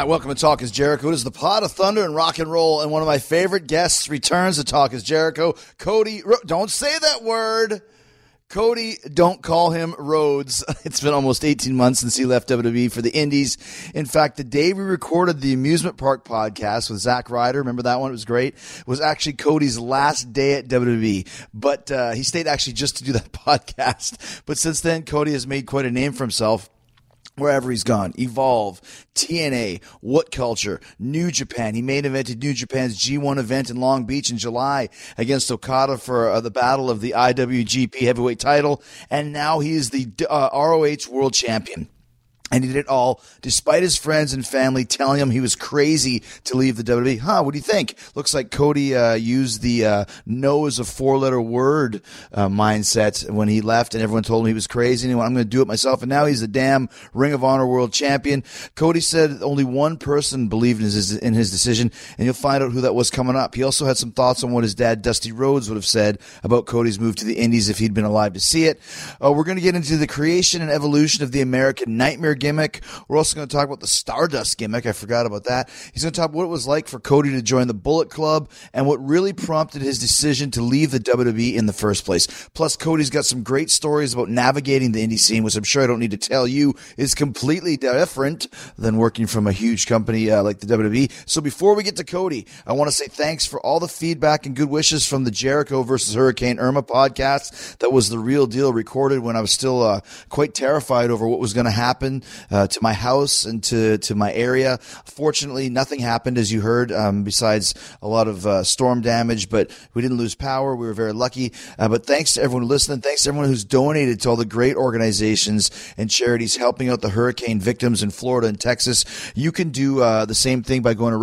Hi, welcome to Talk is Jericho. It is the pod of thunder and rock and roll, and one of my favorite guests returns to Talk is Jericho. Cody, don't say that word. Cody, don't call him Rhodes. It's been almost 18 months since he left WWE for the Indies. In fact, the day we recorded the Amusement Park podcast with Zack Ryder, remember that one? It was great. It was actually Cody's last day at WWE, but he stayed actually just to do that podcast. But since then, Cody has made quite a name for himself wherever he's gone. Evolve, TNA, What Culture, New Japan. He main evented New Japan's G1 event in Long Beach in July against Okada for the battle of the IWGP heavyweight title. And now he is the ROH world champion. And he did it all despite his friends and family telling him he was crazy to leave the WWE. What do you think? Looks like Cody used the no is a four-letter word mindset when he left, and everyone told him he was crazy. And he went, I'm going to do it myself. And now he's the damn Ring of Honor world champion. Cody said only one person believed in his decision, and you'll find out who that was coming up. He also had some thoughts on what his dad, Dusty Rhodes, would have said about Cody's move to the Indies if he'd been alive to see it. We're going to get into the creation and evolution of the American Nightmare gimmick. We're also going to talk about the Stardust gimmick. I forgot about that. He's going to talk about what it was like for Cody to join the Bullet Club and what really prompted his decision to leave the WWE in the first place. Plus, Cody's got some great stories about navigating the indie scene, which I'm sure I don't need to tell you is completely different than working from a huge company like the WWE. So before we get to Cody, I want to say thanks for all the feedback and good wishes from the Jericho versus Hurricane Irma podcast. That was the real deal, recorded when I was still quite terrified over what was going to happen to my house and to my area. Fortunately, nothing happened, as you heard, besides a lot of storm damage, but we didn't lose power. We were very lucky. But thanks to everyone listening. Thanks to everyone who's donated to all the great organizations and charities helping out the hurricane victims in Florida and Texas. You can do the same thing by going to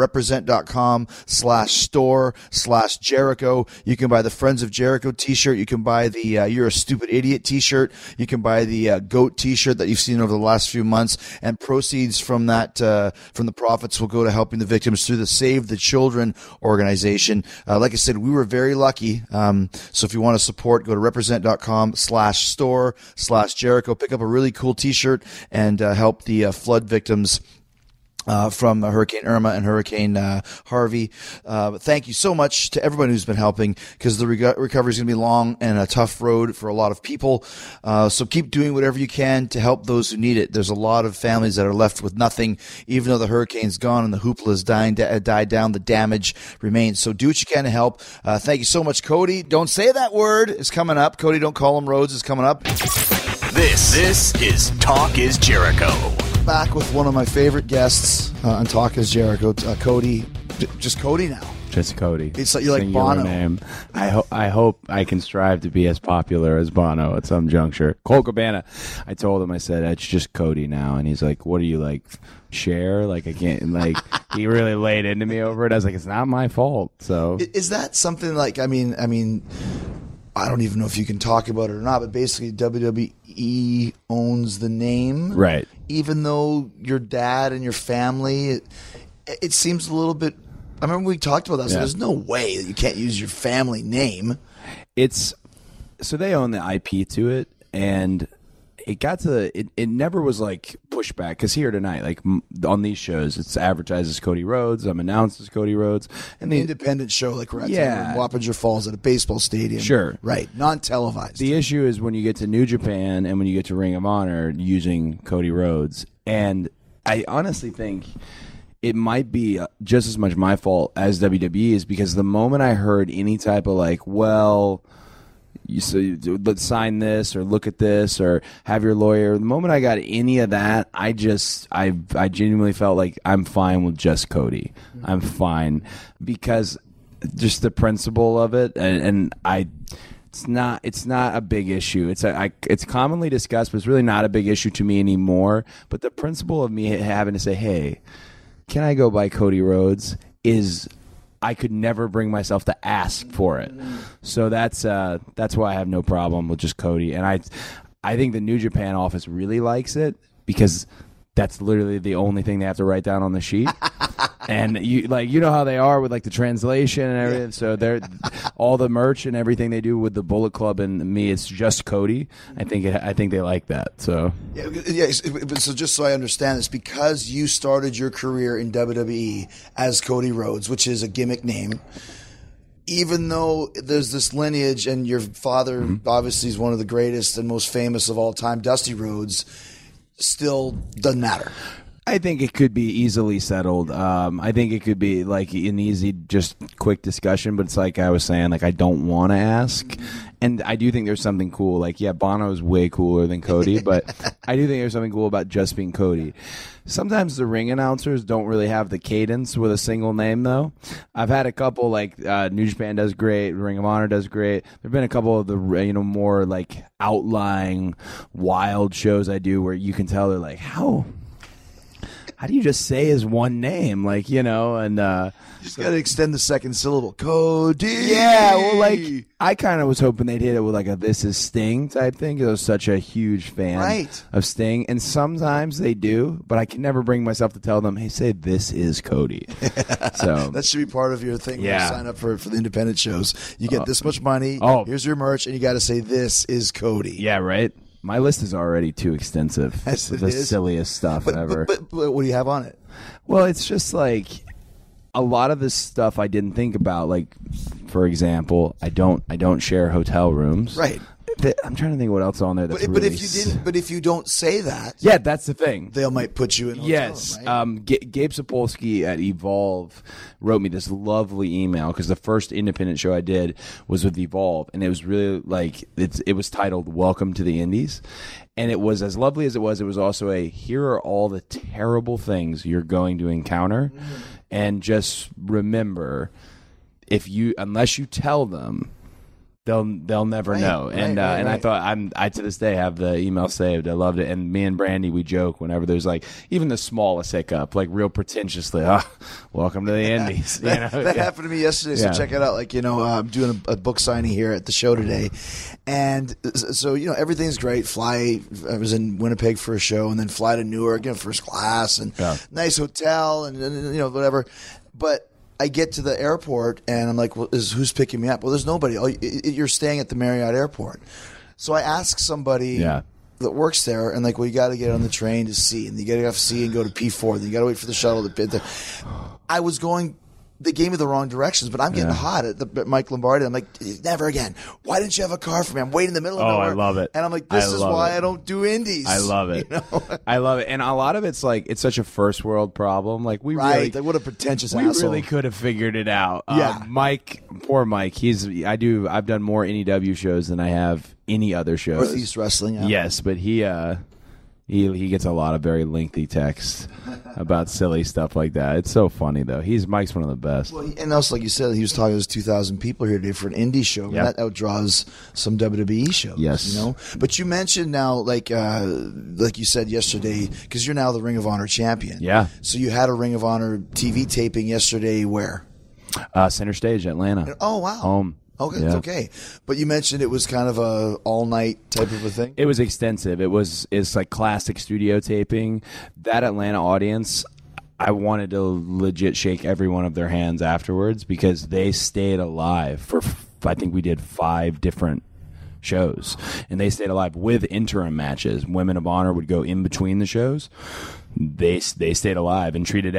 represent.com/store/Jericho. You can buy the Friends of Jericho t-shirt. You can buy the You're a Stupid Idiot t-shirt. You can buy the GOAT t-shirt that you've seen over the last few months. And proceeds from that, from the profits, will go to helping the victims through the Save the Children organization. Like I said, we were very lucky. So if you want to support, go to represent.com/store/Jericho. Pick up a really cool t-shirt and help the flood victims from Hurricane Irma and Hurricane Harvey. Thank you so much to everyone who's been helping, because the recovery is going to be long and a tough road for a lot of people. So keep doing whatever you can to help those who need it. There's a lot of families that are left with nothing, even though the hurricane's gone and the hoopla has died down. The damage remains. So do what you can to help. Thank you so much, Cody. Don't say that word is coming up. Cody, don't call him Rhodes is coming up. This is Talk is Jericho. Back with one of my favorite guests on Talk is Jericho, Cody. Just Cody now. Just Cody. It's like you're like Bono. Name. I hope I can strive to be as popular as Bono at some juncture. Cole Cabana. I told him, I said, it's just Cody now, and he's like, "What are you, like, Cher?" Like, I can't. Like, he really laid into me over it. I was like, it's not my fault. So is that something like? I mean, I don't even know if you can talk about it or not, but basically WWE owns the name. Right. Even though your dad and your family, it seems a little bit, I remember we talked about that. So there's no way that you can't use your family name. So they own the IP to it, and it got to it never was like pushback, because here tonight, like on these shows, it's advertised as Cody Rhodes. I'm announced as Cody Rhodes, and the independent show, like we're at in Wappinger Falls at a baseball stadium. Sure, right, non-televised. The issue is when you get to New Japan and when you get to Ring of Honor using Cody Rhodes, and I honestly think it might be just as much my fault as WWE's, because the moment I heard any type of like, well, let's sign this or look at this or have your lawyer, the moment I got any of that, I genuinely felt like I'm fine with just Cody. I'm fine, because just the principle of it, and it's not a big issue. It's commonly discussed, but it's really not a big issue to me anymore. But the principle of me having to say, hey, can I go by Cody Rhodes, is I could never bring myself to ask for it. So that's why I have no problem with just Cody. And I think the New Japan office really likes it, because that's literally the only thing they have to write down on the sheet. And you know how they are with like the translation and everything. So all the merch and everything they do with the Bullet Club and me, it's just Cody. I think they like that. So So just so I understand this, because you started your career in WWE as Cody Rhodes, which is a gimmick name, even though there's this lineage and your father obviously is one of the greatest and most famous of all time, Dusty Rhodes, still doesn't matter. I think it could be easily settled. I think it could be like an easy, just quick discussion. But it's like I was saying, like I don't want to ask, and I do think there's something cool. Like Bono's way cooler than Cody, but I do think there's something cool about just being Cody. Sometimes the ring announcers don't really have the cadence with a single name, though. I've had a couple, like New Japan does great, Ring of Honor does great. There've been a couple of the more like outlying wild shows I do where you can tell they're like, how do you just say his one name? Like, and you just got to extend the second syllable. Cody. Yeah, well, like I kind of was hoping they'd hit it with like a "This is Sting" type thing. 'Cause I was such a huge fan of Sting, and sometimes they do, but I can never bring myself to tell them, "Hey, say this is Cody." So that should be part of your thing. When you sign up for the independent shows. You get this much money. Here's your merch, and you got to say this is Cody. Yeah, right. My list is already too extensive. It's the silliest stuff ever. But what do you have on it? Well, it's just like a lot of this stuff I didn't think about. Like, for example, I don't share hotel rooms. Right. I'm trying to think what else on there. That's but if you don't say that, that's the thing. They might put you in. Hotel Yes. room, right? Gabe Sapolsky at Evolve wrote me this lovely email because the first independent show I did was with Evolve, and it was really like it was titled "Welcome to the Indies," and it was as lovely as it was. It was also here are all the terrible things you're going to encounter, and just remember, unless you tell them, they'll never know. And I thought I to this day have the email saved. I loved it. And me and Brandy, we joke whenever there's like even the smallest hiccup, like real pretentiously, welcome to the Indies. That happened to me yesterday. So check it out. Like, I'm doing a book signing here at the show today. And so, everything's great. I was in Winnipeg for a show and then fly to Newark, first class and nice hotel and whatever. But I get to the airport and I'm like, well, who's picking me up? Well, there's nobody. You're staying at the Marriott airport. So I ask somebody that works there and like, well, you got to get on the train to C, and you got to have C and go to P4. Then you got to wait for the shuttle to P. I was going. They gave me the wrong directions, but I'm getting hot at Mike Lombardi. I'm like, never again. Why didn't you have a car for me? I'm waiting in the middle of nowhere. I love it. And I'm like, this is why I don't do indies. I love it. I love it. And a lot of it's like, it's such a first world problem. Like like, what a pretentious asshole. We really could have figured it out. Yeah. Mike, poor Mike. I've done more NEW shows than I have any other shows. Northeast Wrestling. Yeah. Yes, but he gets a lot of very lengthy texts about silly stuff like that. It's so funny though. Mike's one of the best. Well, and also, like you said, he was talking to 2,000 people here today for an indie show. That outdraws some WWE shows. Yes. But you mentioned now, like you said yesterday, because you're now the Ring of Honor champion. Yeah. So you had a Ring of Honor TV taping yesterday. Where? Center Stage, Atlanta. Oh wow. Home. Okay, it's okay. But you mentioned it was kind of a all-night type of a thing? It was extensive. It's like classic studio taping. That Atlanta audience, I wanted to legit shake every one of their hands afterwards because they stayed alive for, I think we did 5 different shows. And they stayed alive with interim matches. Women of Honor would go in between the shows. They stayed alive and treated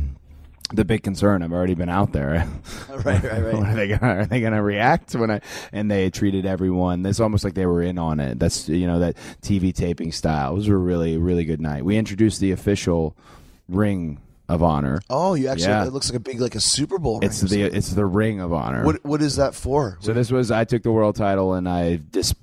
the big concern. I've already been out there. Right. Are they gonna react and they treated everyone? It's almost like they were in on it. That's that TV taping style. It was a really, really good night. We introduced the official Ring of Honor. Oh, you actually? It looks like a Super Bowl. It's the Ring of Honor. What is that for? So this was, I took the world title and I've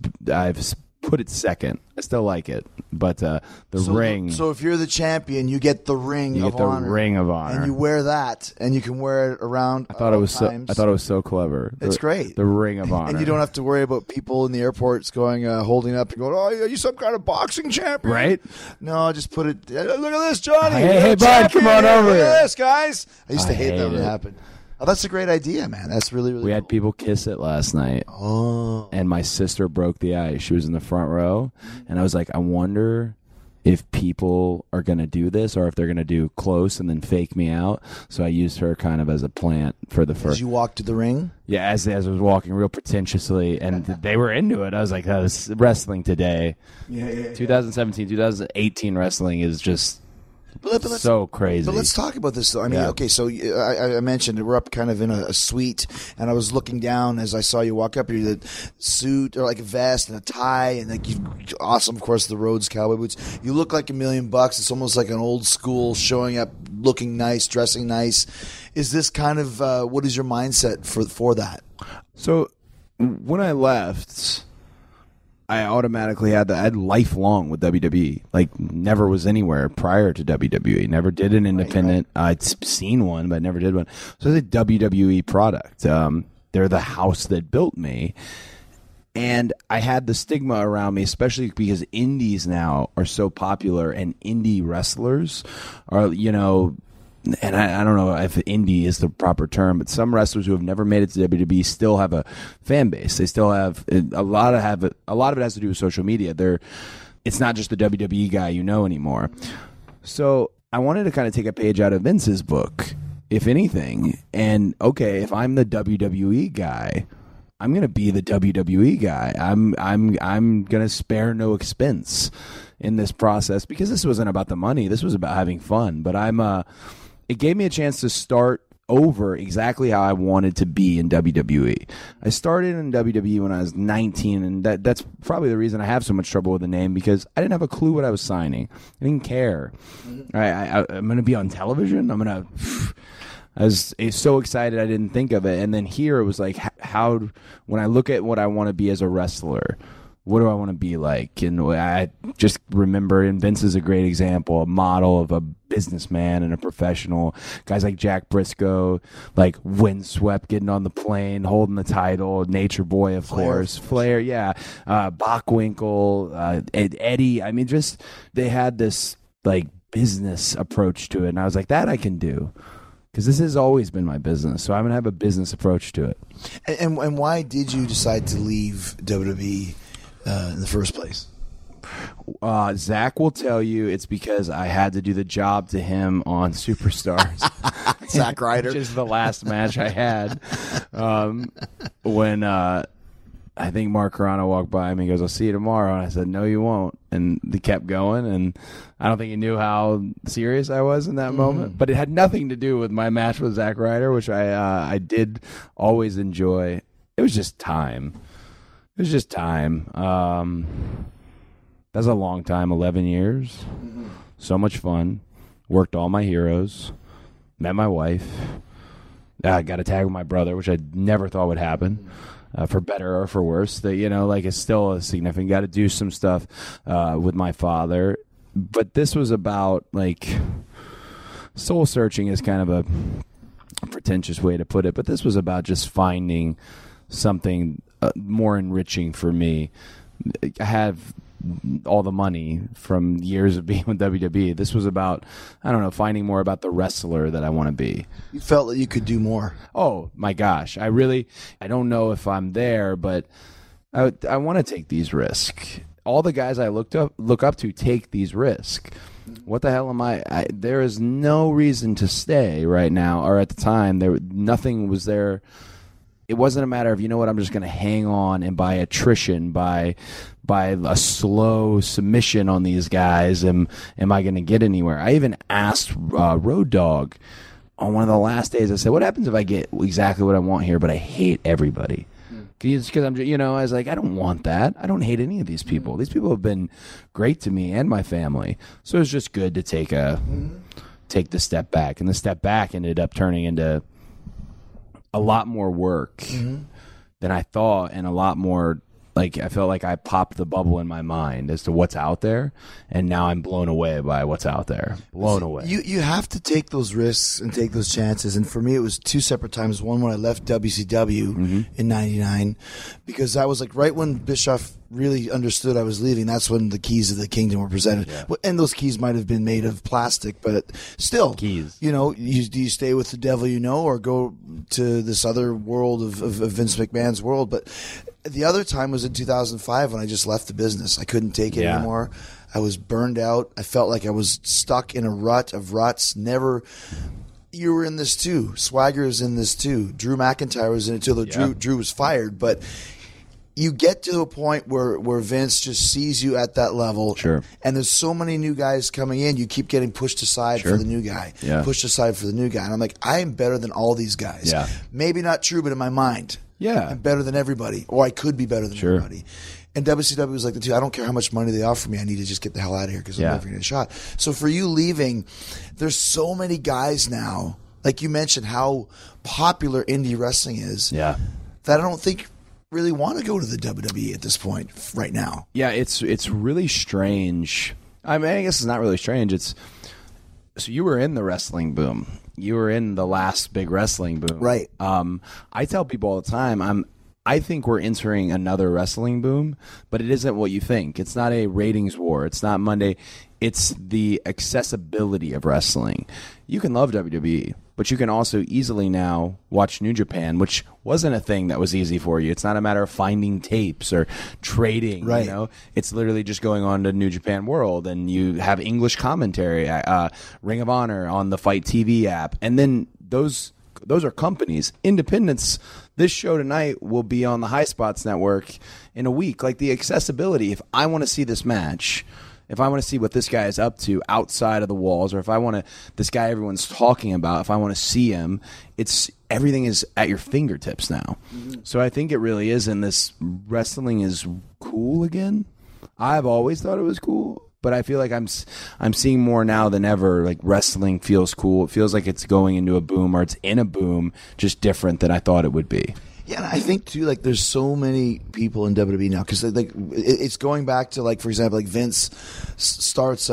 put it second. I still like it, but the ring. So if you're the champion, you get the Ring of Honor. Ring of Honor, and you wear that, and you can wear it around. I thought it was so clever. It's great. The Ring of Honor, and you don't have to worry about people in the airports going, holding up and going, "Oh, are you some kind of boxing champion?" Right? No, just put it. Look at this, Johnny. Hey, bud, come on over here. Look at this, guys. I used to hate that when it happened. Oh, that's a great idea, man. That's really, really We cool. had people kiss it last night. Oh. And my sister broke the ice. She was in the front row. And I was like, I wonder if people are going to do this or if they're going to do close and then fake me out. So I used her kind of as a plant for the first. As you walked to the ring? Yeah, as I was walking real pretentiously, and they were into it. I was like, oh, this wrestling today. Yeah. 2017, 2018 wrestling is just so crazy. But let's talk about this, though. I mean, okay, so I mentioned we're up kind of in a suite, and I was looking down as I saw you walk up here, the suit or like a vest and a tie, and like awesome, of course, the Rhodes cowboy boots. You look like $1 million. It's almost like an old school showing up, looking nice, dressing nice. Is this kind of what is your mindset for that? So when I left, I automatically had lifelong with WWE. Like, never was anywhere prior to WWE. Never did an independent. Right. I'd seen one, but never did one. So it's a WWE product. They're the house that built me. And I had the stigma around me, especially because indies now are so popular, and indie wrestlers are, and I don't know if indie is the proper term, but some wrestlers who have never made it to WWE still have a fan base. They still have a lot of it has to do with social media. It's not just the WWE guy anymore. So I wanted to kind of take a page out of Vince's book, if anything. And okay, if I'm the WWE guy, I'm going to be the WWE guy. I'm going to spare no expense in this process, because this wasn't about the money. This was about having fun. But it gave me a chance to start over exactly how I wanted to be in WWE. I started in WWE when I was 19, and that's probably the reason I have so much trouble with the name, because I didn't have a clue what I was signing. I didn't care. I'm going to be on television. I was so excited I didn't think of it. And then here it was like, when I look at what I want to be as a wrestler, what do I want to be like? And I just remember, and Vince is a great example, a model of a businessman and a professional. Guys like Jack Briscoe, like windswept, getting on the plane, holding the title. Nature Boy, of course. Flair, yeah. Bockwinkel, Eddie. I mean, just they had this like business approach to it. And I was like, that I can do. Because this has always been my business, so I'm going to have a business approach to it. And why did you decide to leave WWE in the first place? Zach will tell you it's because I had to do the job to him on Superstars. Zack Ryder. Which is the last match I had. When I think Mark Carrano walked by me and goes, I'll see you tomorrow. And I said, no, you won't. And they kept going. And I don't think he knew how serious I was in that moment. But it had nothing to do with my match with Zack Ryder, which I did always enjoy. It was just time. It was just time. That's a long time, 11 years. So much fun. Worked all my heroes. Met my wife. I got a tag with my brother, which I never thought would happen. For better or for worse, that it's still a significant. Got to do some stuff with my father, but this was about soul searching is kind of a pretentious way to put it, but this was about just finding something more enriching for me. I have all the money from years of being with WWE. This was about, finding more about the wrestler that I want to be. You felt that you could do more. Oh my gosh. I don't know if I'm there, but I want to take these risks. All the guys I look up to take these risks. What the hell am I? There is no reason to stay right now, or at the time, nothing was there. It wasn't a matter of, I'm just going to hang on and by attrition, by a slow submission on these guys, am I going to get anywhere? I even asked Road Dogg on one of the last days, I said, what happens if I get exactly what I want here, but I hate everybody? Because I'm, I was like, I don't want that. I don't hate any of these people. These people have been great to me and my family. So it was just good to take the step back. And the step back ended up turning into a lot more work than I thought, and a lot more, I felt like I popped the bubble in my mind as to what's out there, and now I'm blown away by what's out there. Blown away. You have to take those risks and take those chances, and for me it was two separate times. One when I left WCW in '99, because that was right when Bischoff really understood I was leaving. That's when the keys of the kingdom were presented. Yeah. And those keys might have been made of plastic, but still, keys. Do you stay with the devil or go to this other world of Vince McMahon's world? But the other time was in 2005 when I just left the business. I couldn't take it anymore. I was burned out. I felt like I was stuck in a rut of ruts. Never. You were in this too. Swagger is in this too. Drew McIntyre was in it too. Though Drew was fired, but you get to a point where Vince just sees you at that level. Sure. And there's so many new guys coming in. You keep getting pushed aside for the new guy. Yeah. Pushed aside for the new guy. And I'm like, I am better than all these guys. Yeah. Maybe not true, but in my mind. Yeah. I'm better than everybody. Or I could be better than everybody. And WCW was like the two. I don't care how much money they offer me. I need to just get the hell out of here because I'm never going to get a shot. So for you leaving, there's so many guys now. Like you mentioned how popular indie wrestling is. Yeah. That I don't think really want to go to the WWE at this point right now. Yeah, it's really strange. I mean, I guess it's not really strange. It's so you were in the wrestling boom. You were in the last big wrestling boom. Right. I tell people all the time, I think we're entering another wrestling boom, but it isn't what you think. It's not a ratings war. It's not Monday. It's the accessibility of wrestling. You can love WWE, but you can also easily now watch New Japan, which wasn't a thing that was easy for you. It's not a matter of finding tapes or trading. Right. You know? It's literally just going on to New Japan World, and you have English commentary, Ring of Honor on the Fight TV app, and then those are companies. Independents, this show tonight will be on the High Spots Network in a week. Like the accessibility, if I want to see this match, if I want to see what this guy is up to outside of the walls, or if I want to, this guy everyone's talking about, if I want to see him, everything is at your fingertips now. Mm-hmm. So I think it really is, and this wrestling is cool again. I've always thought it was cool, but I feel like I'm seeing more now than ever. Like wrestling feels cool. It feels like it's going into a boom, or it's in a boom, just different than I thought it would be. Yeah, and I think too, like there's so many people in WWE now because like it's going back to like, for example, like Vince starts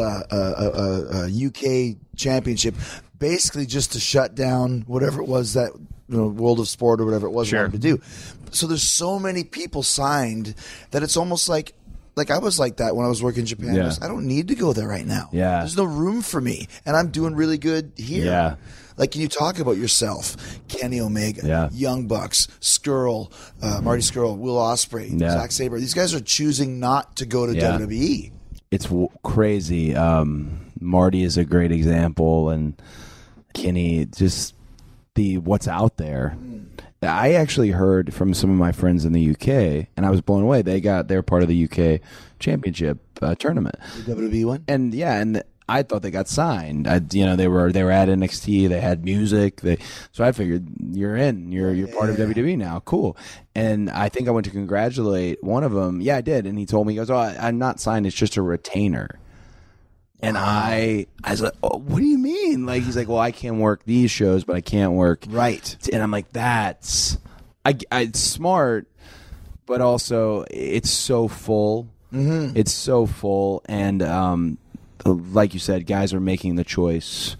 a UK championship basically just to shut down whatever it was that World of Sport or whatever it was wanted to do. So there's so many people signed that it's almost like I was like that when I was working in Japan. Yeah. I don't need to go there right now. Yeah. There's no room for me, and I'm doing really good here. Yeah. Like, can you talk about yourself? Kenny Omega, Young Bucks, Skrull, Marty Skrull, Will Ospreay, Zack Sabre. These guys are choosing not to go to WWE. It's crazy. Marty is a great example, and Kenny, just what's out there. I actually heard from some of my friends in the UK, and I was blown away. They're part of the UK Championship tournament, The WWE one, and I thought they got signed. They were at NXT. They had music. So I figured you're in. You're part of WWE now. Cool. And I think I went to congratulate one of them. Yeah, I did. And he told me, he goes, "Oh, I'm not signed. It's just a retainer." And I was like, "Oh, what do you mean?" Like, he's like, "Well, I can work these shows, but I can't work." Right. And I'm like, it's smart, but also it's so full. Mm-hmm. It's so full. And like you said, guys are making the choice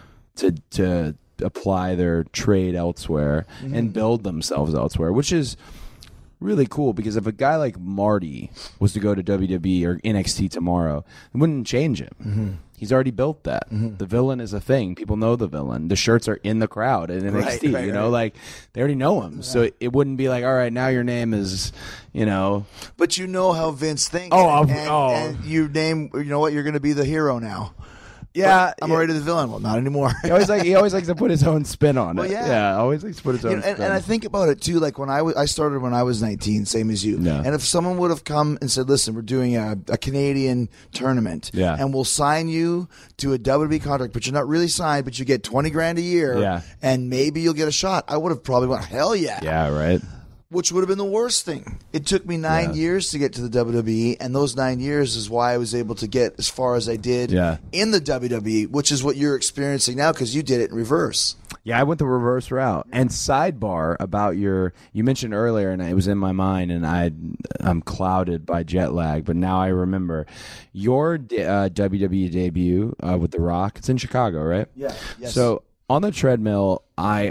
to apply their trade elsewhere and build themselves elsewhere, which is really cool, because if a guy like Marty was to go to WWE or NXT tomorrow, it wouldn't change him. Mm-hmm. He's already built that. Mm-hmm. The villain is a thing. People know the villain. The shirts are in the crowd in NXT. Right. Like they already know him. Yeah. So it wouldn't be like, all right, now your name is, But you know how Vince thinks. And you name, you know what, you're going to be the hero now. Yeah, I'm already the villain. Well, not anymore. He always likes to put his own spin on it. Yeah, always likes to put his own spin. And I think about it too. Like when I started when I was 19, same as you. Yeah. And if someone would have come and said, "Listen, we're doing a Canadian tournament, and we'll sign you to a WWE contract, but you're not really signed, but you get $20,000 a year, and maybe you'll get a shot," I would have probably went, "Hell yeah!" Yeah, right. Which would have been the worst thing. It took me 9 years to get to the WWE, and those 9 years is why I was able to get as far as I did in the WWE, which is what you're experiencing now because you did it in reverse. Yeah, I went the reverse route. And sidebar about you mentioned earlier, and it was in my mind, and I'm clouded by jet lag, but now I remember your WWE debut with The Rock. It's in Chicago, right? Yeah. Yes. So on the treadmill,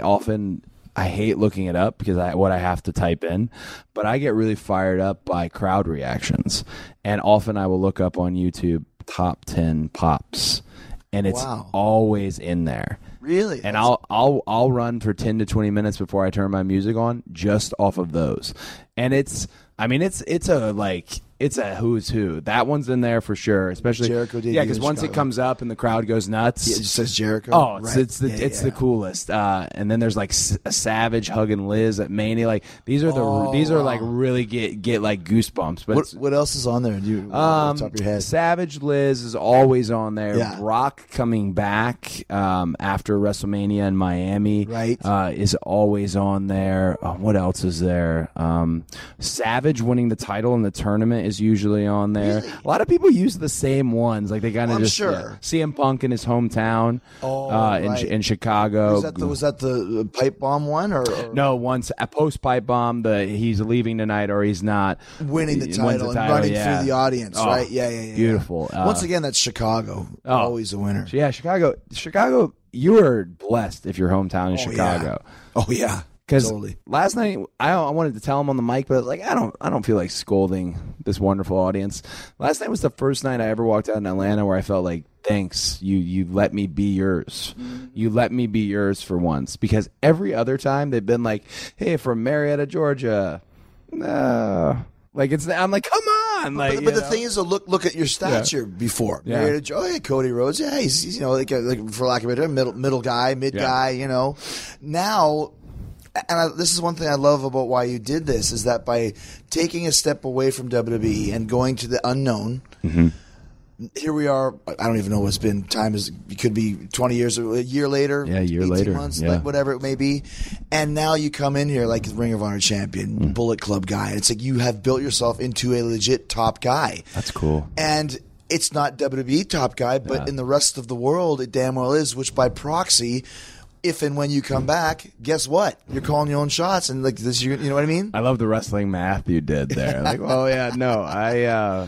I hate looking it up because what I have to type in, but I get really fired up by crowd reactions, and often I will look up on YouTube top 10 pops, and it's always in there. Really? And I'll run for 10 to 20 minutes before I turn my music on, just off of those. And it's it's a who's who. That one's in there for sure, especially Jericho debuted because in once it Chicago. comes up and the crowd goes nuts. It just says Jericho. Oh, right. it's the coolest. And then there's like a Savage hugging Liz at Mania. Like these are like really get like goosebumps. But What else is on there? Do you off the top of your head? Savage Liz is always on there. Yeah. Brock coming back after WrestleMania in Miami, Right. is always on there. What else is there? Savage winning the title in the tournament is usually on there. Really? A lot of people use the same ones. Like they kind of I'm just sure. CM Punk in his hometown right. in Chicago. Was that the pipe bomb one or No, once a post pipe bomb, he's leaving tonight or he's not winning the He wins title and running yeah. through the audience, Oh, right? Yeah. beautiful. Once again, that's Chicago. Always a winner. Yeah, Chicago. You are blessed if your hometown in Chicago. Oh yeah. Because Totally. last night I wanted to tell him on the mic, but like I don't feel like scolding this wonderful audience. Last night was the first night I ever walked out in Atlanta where I felt like, thanks, you let me be yours. You let me be yours for once. Because every other time they've been like, hey, from Marietta, Georgia. No. Like I'm like, come on. Like, But the thing is, look at your stats here before. Yeah. Cody Rhodes, he's like for lack of a better middle guy, mid guy, Now, and this is one thing I love about why you did this is that by taking a step away from WWE and going to the unknown. Mm-hmm. Here we are. I don't even know what's been. Time is. It could be 20 years or a year later. Yeah, a year 18 later. months, Yeah. like whatever it may be. And now you come in here like the Ring of Honor champion, Bullet Club guy. And it's like you have built yourself into a legit top guy. That's cool. And it's not WWE top guy, but in the rest of the world, it damn well is. Which by proxy, if and when you come back, guess what? You're calling your own shots, and like this, you know what I mean? I love the wrestling math you did there. Like, oh yeah, no,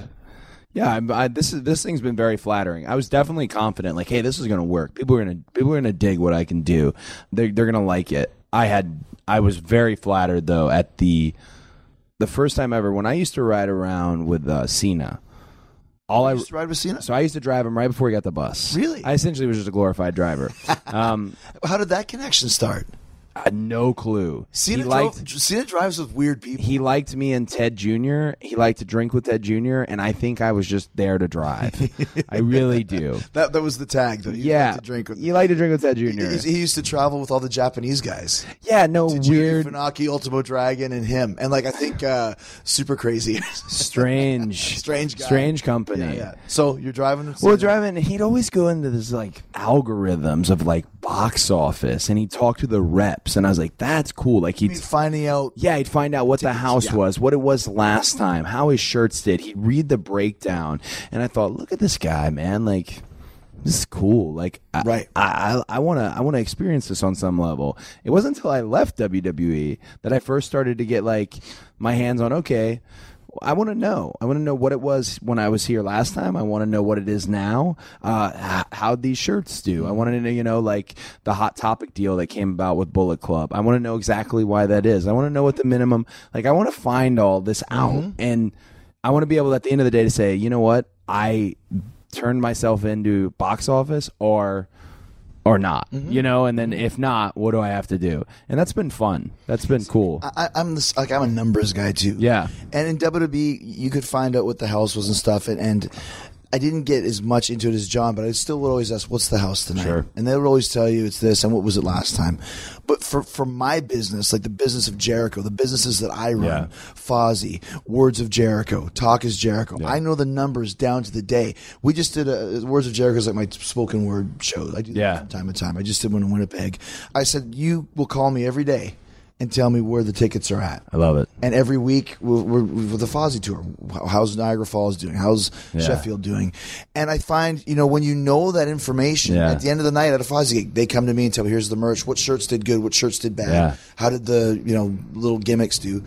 this thing's been very flattering. I was definitely confident, like, hey, this is gonna work. People are gonna dig what I can do. They're gonna like it. I was very flattered though at the first time ever when I used to ride around with Cena. You used to ride with Cena? So I used to drive him right before he got the bus. Really? I essentially was just a glorified driver. How did that connection start? I had no clue. Cena drives with weird people. He liked me and Ted Jr. He liked to drink with Ted Jr. And I think I was just there to drive. I really do. That was the tag, though. You Yeah, like to drink with. you like to drink with Ted Jr. He used to travel with all the Japanese guys. Yeah, no Weird. weird, Funaki, Ultimo Dragon, and him, and like I think Super Crazy, strange strange guy. strange company. Yeah. So you're driving. with Well, Cena? driving, he'd always go into this like algorithms of like box office, and he'd talk to the reps, and I was like, that's cool. Like He's finding out. Yeah, he'd find out what the house was, what it was last time, how his shirts did. He'd read the breakdown, and I thought, look at this guy, man. Like, this is cool. Like, Right. I wanna experience this on some level. It wasn't until I left WWE that I first started to get like my hands on. Okay, I want to know. I want to know what it was when I was here last time. I want to know what it is now. How'd these shirts do? I want to know, like the Hot Topic deal that came about with Bullet Club. I want to know exactly why that is. I want to know what the minimum. Like, I want to find all this out, and I want to be able at the end of the day to say, you know what, I turned myself into box office or not, and then if not, what do I have to do? And that's been fun. That's been cool. I'm a numbers guy too. Yeah. And in WWE, you could find out what the house was and stuff, and I didn't get as much into it as John, but I still would always ask, what's the house tonight? Sure. And they would always tell you it's this, and what was it last time? But for my business, like the business of Jericho, the businesses that I run, Fozzy, Words of Jericho, Talk is Jericho, I know the numbers down to the day. We just did Words of Jericho is like my spoken word show. I do that from time to time. I just did one in Winnipeg. I said, you will call me every day and tell me where the tickets are at. I love it. And every week we're with the Fozzy tour. How's Niagara Falls doing? How's Sheffield doing? And I find, when you know that information, at the end of the night at a Fozzy gig, they come to me and tell me, here's the merch. What shirts did good? What shirts did bad? Yeah. How did the, little gimmicks do?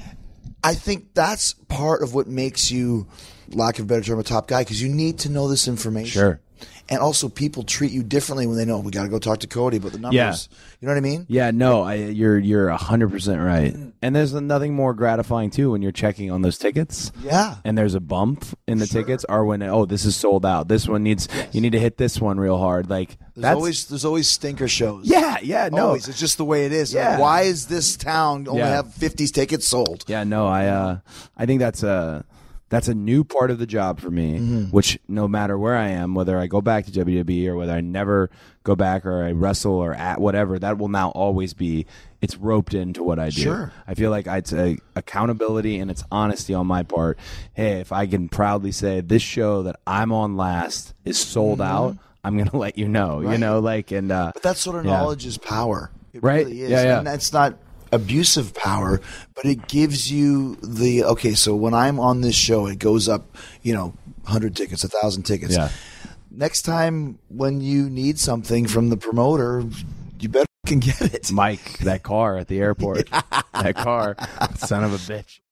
I think that's part of what makes you, lack of a better term, a top guy, because you need to know this information. Sure. And also, people treat you differently when they know we got to go talk to Cody about the numbers. Yeah. You know what I mean? Yeah, no, you're 100% right. And there's nothing more gratifying too when you're checking on those tickets. Yeah. And there's a bump in the tickets, or when this is sold out. This one you need to hit this one real hard. Like there's always stinker shows. Yeah, no. Always. It's just the way it is. Yeah. Like, why is this town only have 50 tickets sold? Yeah, no, I think that's That's a new part of the job for me, which no matter where I am, whether I go back to WWE or whether I never go back or I wrestle or at whatever, that will now always be, it's roped into what I do. Sure. I feel like it's accountability and it's honesty on my part. Hey, if I can proudly say this show that I'm on last is sold out, I'm going to let you know, Right. you know, like, and, But that sort of knowledge is power. It Right? really is. Yeah, yeah. And that's not abusive power, but it gives you the, okay, so when I'm on this show, it goes up, 100 tickets, 1,000 tickets. Yeah. Next time when you need something from the promoter, you better can get it. Mike, that car at the airport, that car, son of a bitch.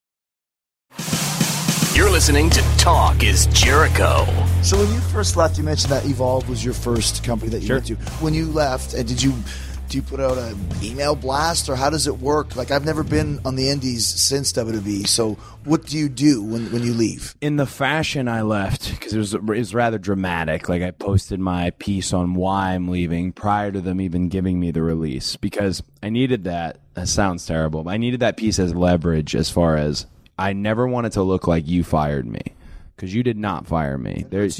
You're listening to Talk is Jericho. So when you first left, you mentioned that Evolve was your first company that you went to. When you left, and do you put out an email blast, or how does it work? Like, I've never been on the indies since WWE, so what do you do when you leave? In the fashion I left, because it was rather dramatic, like I posted my piece on why I'm leaving prior to them even giving me the release, because I needed that. That sounds terrible, but I needed that piece as leverage as far as I never wanted to look like you fired me. Because you did not fire me. There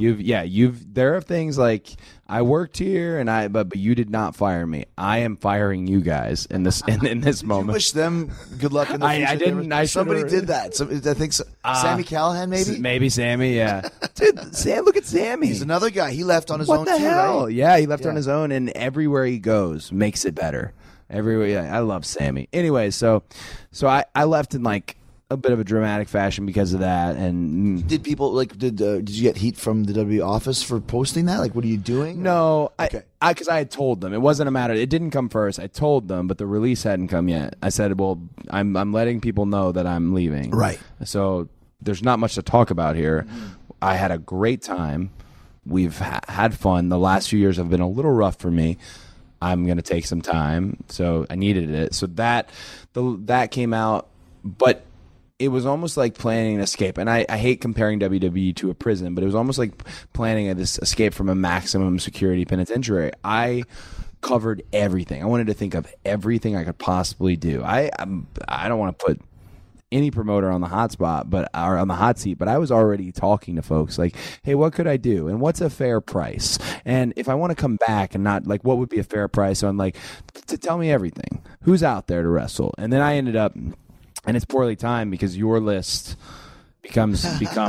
are things like I worked here but you did not fire me. I am firing you guys in this in this moment. You wish them good luck in the future. I didn't. Somebody did that. I think so. Sammy Callahan, maybe. Maybe Sammy. Yeah, dude. Sam, look at Sammy. He's another guy. He left on his What own the too, hell? right? Yeah, he left on his own, and everywhere he goes makes it better. Everywhere. Yeah, I love Sammy. Anyway, so I left in like a bit of a dramatic fashion because of that. And Did people did you get heat from the W office for posting that? Like, what are you doing? no, Okay. because I had told them it wasn't a matter. It didn't come first. I told them, but the release hadn't come yet. I said, "Well, I'm letting people know that I'm leaving." Right. So there's not much to talk about here. I had a great time. We've had fun. The last few years have been a little rough for me. I'm going to take some time, so I needed it. So that came out, but it was almost like planning an escape. And I hate comparing WWE to a prison, but it was almost like planning this escape from a maximum security penitentiary. I covered everything. I wanted to think of everything I could possibly do. I don't want to put any promoter on the hot spot, or on the hot seat, but I was already talking to folks like, hey, what could I do? And what's a fair price? And if I want to come back and not like, what would be a fair price on like, to tell me everything, who's out there to wrestle? And then I ended up, and it's poorly timed because your list becomes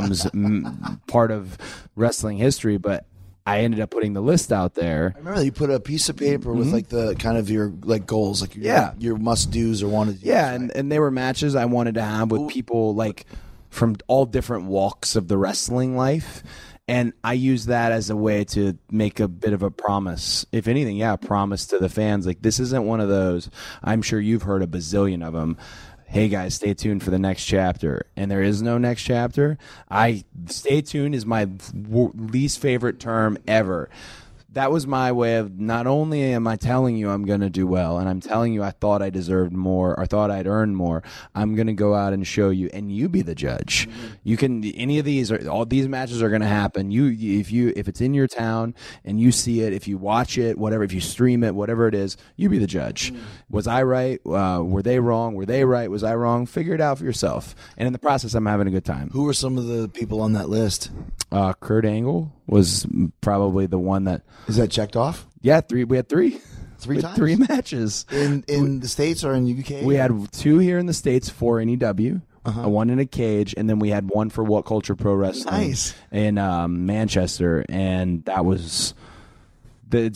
part of wrestling history, but I ended up putting the list out there. I remember that you put a piece of paper with like the kind of your like goals, like your must do's or wanted. Yeah, right? and they were matches I wanted to have with people like from all different walks of the wrestling life. And I use that as a way to make a bit of a promise. If anything, a promise to the fans. Like, this isn't one of those, I'm sure you've heard a bazillion of them. Hey guys, stay tuned for the next chapter. And there is no next chapter. Stay tuned is my least favorite term ever. That was my way of, not only am I telling you I'm going to do well, and I'm telling you I thought I deserved more or thought I'd earned more, I'm going to go out and show you, and you be the judge. You can, any of these, all these matches are going to happen. If it's in your town and you see it, if you watch it, whatever, if you stream it, whatever it is, you be the judge. Was I right? Were they wrong? Were they right? Was I wrong? Figure it out for yourself. And in the process, I'm having a good time. Who were some of the people on that list? Kurt Angle was probably the one that. Is that checked off? Yeah, we had three. Three times? 3 matches. In the States or in the UK? We had 2 here in the States for NEW, one in a cage, and then we had one for What Culture Pro Wrestling in Manchester, and that was it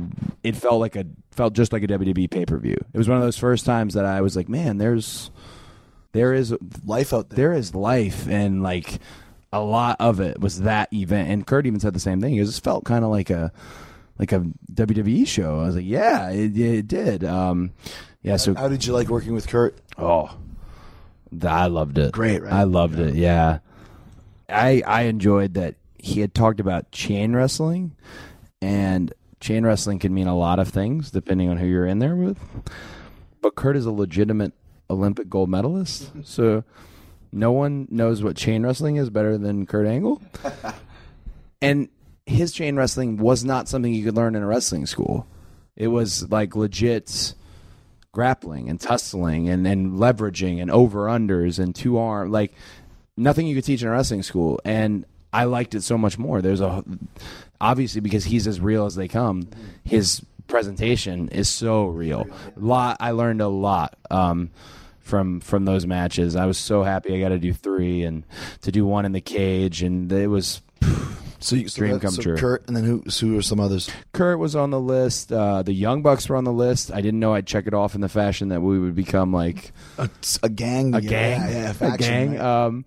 felt just like a WWE pay-per-view. It was one of those first times that I was like, man, there is life out there. There is life, and like a lot of it was that event. And Kurt even said the same thing. It just felt kind of like a WWE show. I was like, yeah, it did. So how did you like working with Kurt? Oh, I loved it. Great, right? I loved it. Yeah, I enjoyed that he had talked about chain wrestling, and chain wrestling can mean a lot of things depending on who you're in there with. But Kurt is a legitimate Olympic gold medalist, so no one knows what chain wrestling is better than Kurt Angle. And his chain wrestling was not something you could learn in a wrestling school. It was like legit grappling and tussling and leveraging and over-unders and 2 arm. Like, nothing you could teach in a wrestling school, and I liked it so much more. Obviously because he's as real as they come. His presentation is so real. I learned a lot from those matches. I was so happy I got to do 3 and to do 1 in the cage, and it was dream come true. Kurt, and then who are some others? Kurt was on the list. The Young Bucks were on the list. I didn't know I'd check it off in the fashion that we would become like a gang. A gang. Faction, a gang.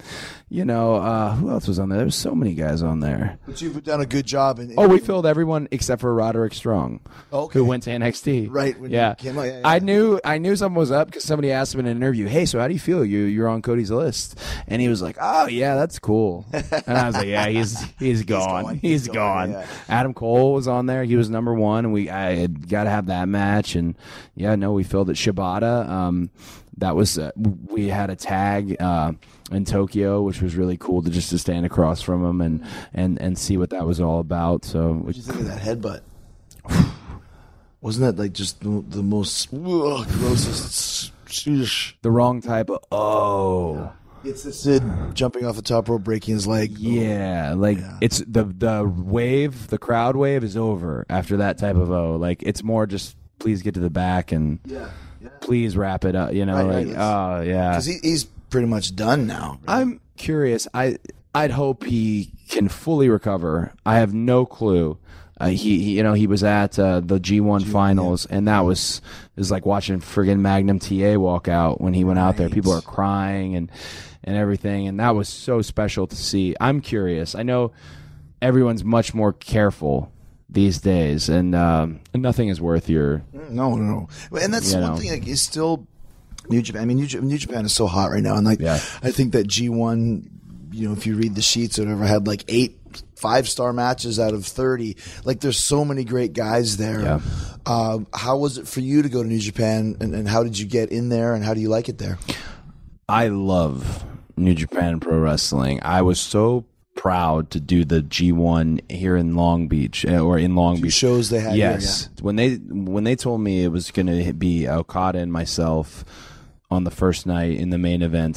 Right? Who else was on there? There was so many guys on there. But you've done a good job. We filled everyone except for Roderick Strong, who went to NXT. Right. When you came out, I knew something was up because somebody asked him in an interview, "Hey, so how do you feel? You're on Cody's list?" And he was like, "Oh yeah, that's cool." And I was like, "Yeah, he's gone. He's gone." Yeah. Adam Cole was on there. He was number 1, and I had got to have that match. And we filled it. Shibata. That was we had a tag in Tokyo, which was really cool to stand across from him and see what that was all about. So, what did you think of that headbutt? Wasn't that like just the most grossest? The wrong type of It's the Sid jumping off the top rope, breaking his leg. Yeah, it's the wave, the crowd wave is over after that type of Like it's more just please get to the back and please wrap it up. Because he's pretty much done now. Right? I'm curious. I'd hope he can fully recover. I have no clue. He was at the G1 finals, and that was like watching friggin' Magnum TA walk out when he went out there. People are crying and everything, and that was so special to see. I'm curious. I know everyone's much more careful these days, and nothing is worth your... No. And that's one thing, like, is still New Japan. I mean, New Japan is so hot right now, and I think that G1, if you read the sheets or whatever, had like 8 5-star matches out of 30. Like, there's so many great guys there. Yeah. How was it for you to go to New Japan, and how did you get in there, and how do you like it there? I love New Japan Pro Wrestling. I was so proud to do the G1 here in Long Beach, or in Long Beach shows they had. Yes. Here, yeah. When they told me it was going to be Okada and myself on the first night in the main event,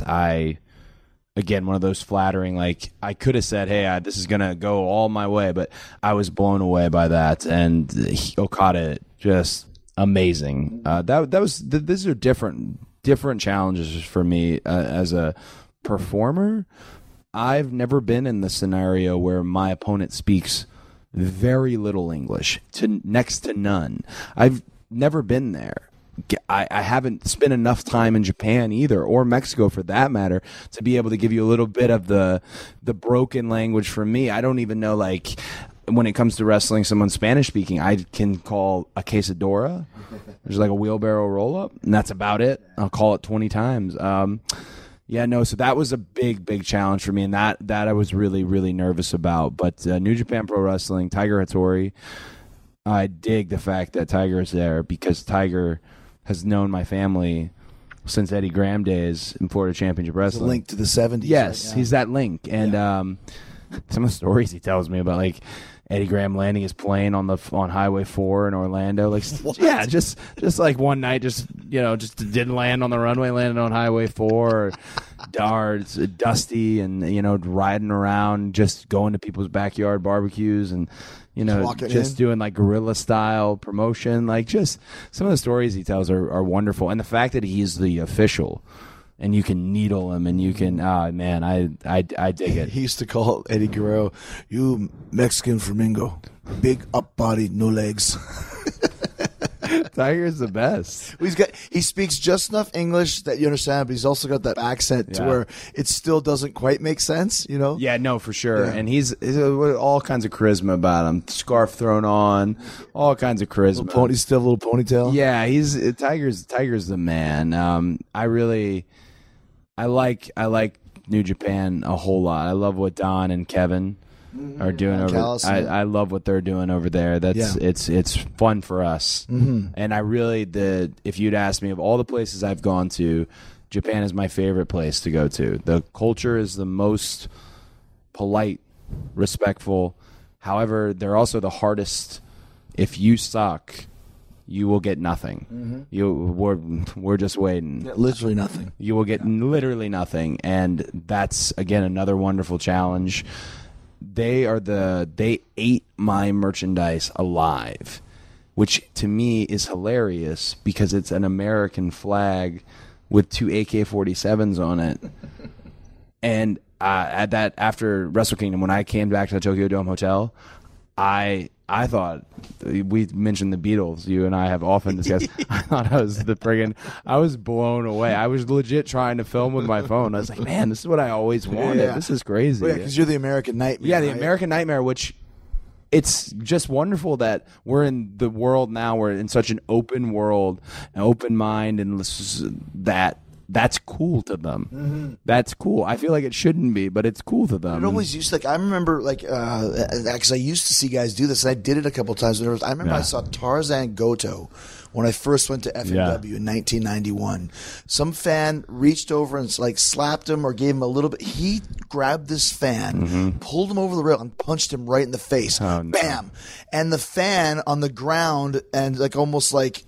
again, one of those flattering, like, I could have said, hey, this is going to go all my way, but I was blown away by that. And Okada, just amazing. These are different challenges for me as a performer. I've never been in the scenario where my opponent speaks very little English, to next to none. I've never been there. I haven't spent enough time in Japan either, or Mexico for that matter, to be able to give you a little bit of the broken language from me. I don't even know, like, when it comes to wrestling someone Spanish speaking, I can call a quesadora. There's like a wheelbarrow roll up, and that's about it. I'll call it 20 times. So that was a big challenge for me, and that I was really, really nervous about. But New Japan Pro Wrestling, Tiger Hattori, I dig the fact that Tiger is there, because Tiger has known my family since Eddie Graham days in Florida Championship Wrestling. It's a link to the 70s. Yes, right? He's that link. And some of the stories he tells me about, like, Eddie Graham landing his plane on Highway 4 in Orlando. Like, yeah, just like one night, just didn't land on the runway, landed on Highway 4. Darts, Dusty, and riding around, just going to people's backyard barbecues, and just doing like guerrilla style promotion. Like, just some of the stories he tells are wonderful, and the fact that he's the official. And you can needle him, and you can, I dig it. He used to call Eddie Guerrero, "You Mexican flamingo, big up body, no legs." Tiger's the best. He speaks just enough English that you understand, but he's also got that accent to where it still doesn't quite make sense, Yeah, no, for sure. Yeah. And he's all kinds of charisma about him. Scarf thrown on, all kinds of charisma. Still a little ponytail. Yeah, Tiger's the man. I like New Japan a whole lot. I love what Don and Kevin are doing over. I love what they're doing over there. It's fun for us. Mm-hmm. And I really if you'd asked me, of all the places I've gone to, Japan is my favorite place to go to. The culture is the most polite, respectful. However, they're also the hardest. If you suck, you will get nothing. We're just waiting. Literally nothing. You will get literally nothing, and that's again another wonderful challenge. They ate my merchandise alive, which to me is hilarious because it's an American flag with 2 AK-47s on it. And after Wrestle Kingdom, when I came back to the Tokyo Dome Hotel, I thought, we mentioned the Beatles, you and I have often discussed. I thought I was blown away. I was legit trying to film with my phone. I was like, man, this is what I always wanted. Yeah. This is crazy. Well, yeah, because you're the American Nightmare. Yeah, the right? American Nightmare, which it's just wonderful that we're in the world now. We're in such an open world, an open mind, and that's cool to them. Mm-hmm. That's cool. I feel like it shouldn't be, but it's cool to them. It always used I remember because I used to see guys do this, and I did it a couple of times. I remember I saw Tarzan Goto when I first went to FMW in 1991. Some fan reached over and slapped him or gave him a little bit. He grabbed this fan, pulled him over the rail, and punched him right in the face. Oh, no. Bam! And the fan on the ground and almost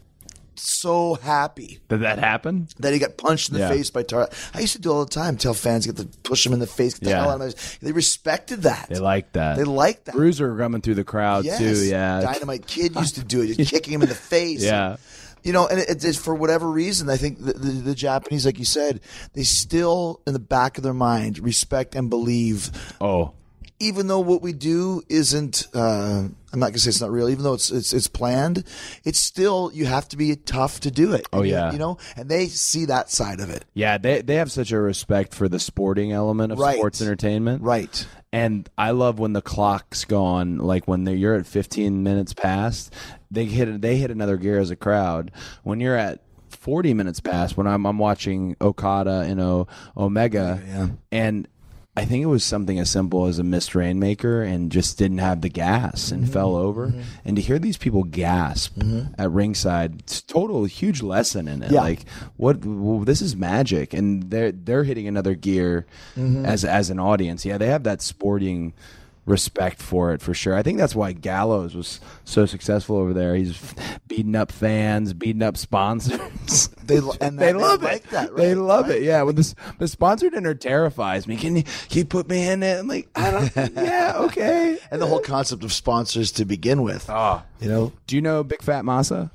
so happy Did that happen? that he got punched in the face by Tarzan. I used to do it all the time. Tell fans get to push him in the face. Get the hell out of my face. They respected that. They liked that. They liked that. Bruiser coming through the crowd Yes. too. Yeah, Dynamite Kid used to do it, just kicking him in the face. Yeah. And it's for whatever reason, I think the Japanese, like you said, they still, in the back of their mind, respect and believe. Oh, Even though what we do isn't, I'm not gonna say it's not real. Even though it's planned, it's still, you have to be tough to do it. Oh, yeah. And they see that side of it. yeah. They have such a respect for the sporting element of Right. sports entertainment. Right. And I love when the clock's gone, like when you're at 15 minutes past, they hit another gear as a crowd. When you're at 40 minutes past, when I'm watching Okada and Omega, and I think it was something as simple as a missed rainmaker and just didn't have the gas and fell over. And to hear these people gasp at ringside, it's huge lesson in it. Yeah. Like, this is magic, and they're hitting another gear as an audience. Yeah, they have that sporting respect for it for sure. I think that's why Gallows was so successful over there. He's beating up fans, beating up sponsors. They love it. Like that, right? They love Right. it. Yeah. When the sponsor dinner terrifies me. Can you put me in it? I'm like, I don't. Yeah, okay. And the whole concept of sponsors to begin with. Oh, do you know Big Fat Masa?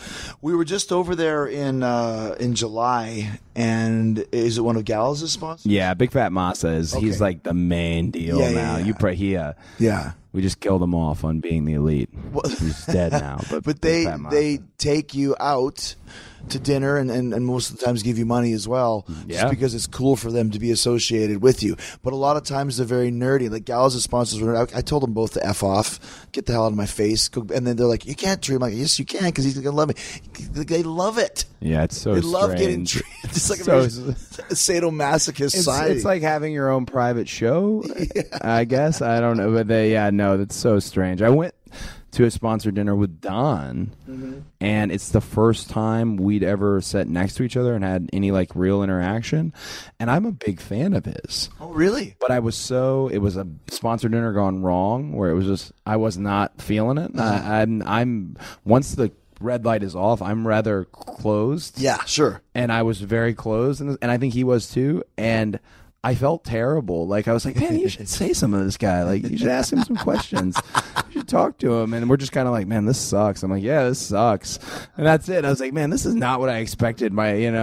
We were just over there in July, and is it one of Gallows' sponsors? Yeah, Big Fat Masa is. He's Okay. like the main deal now. Yeah. Yeah. We just killed him off on being the elite. He's dead now. But But Big Fat Masa. they take you out to dinner and most of the times give you money as well, just Yeah. because it's cool for them to be associated with you. But a lot of times they're very nerdy. Like Gallows' sponsors were. I told them both to F off, get the hell out of my face. And then they're like, "You can't treat him like." Yes, you can, because he's gonna love me. They love it. Yeah, it's so They love getting strange. treated. It's like So- a sadomasochist society. It's like having your own private show, I guess. I don't know. But that's so strange. I went to a sponsored dinner with Don, and it's the first time we'd ever sat next to each other and had any real interaction. And I'm a big fan of his. Oh, really? But it was a sponsored dinner gone wrong, where it was just, I was not feeling it. I'm once the red light is off, I'm rather closed. Yeah, sure. And I was very closed, and I think he was too. And I felt terrible. Like, I was like, man, you should say something to this guy. Like, you should ask him some questions. You should talk to him. And we're just kind of like, man, this sucks. I'm like, yeah, this sucks. And that's it. I was like, man, this is not what I expected.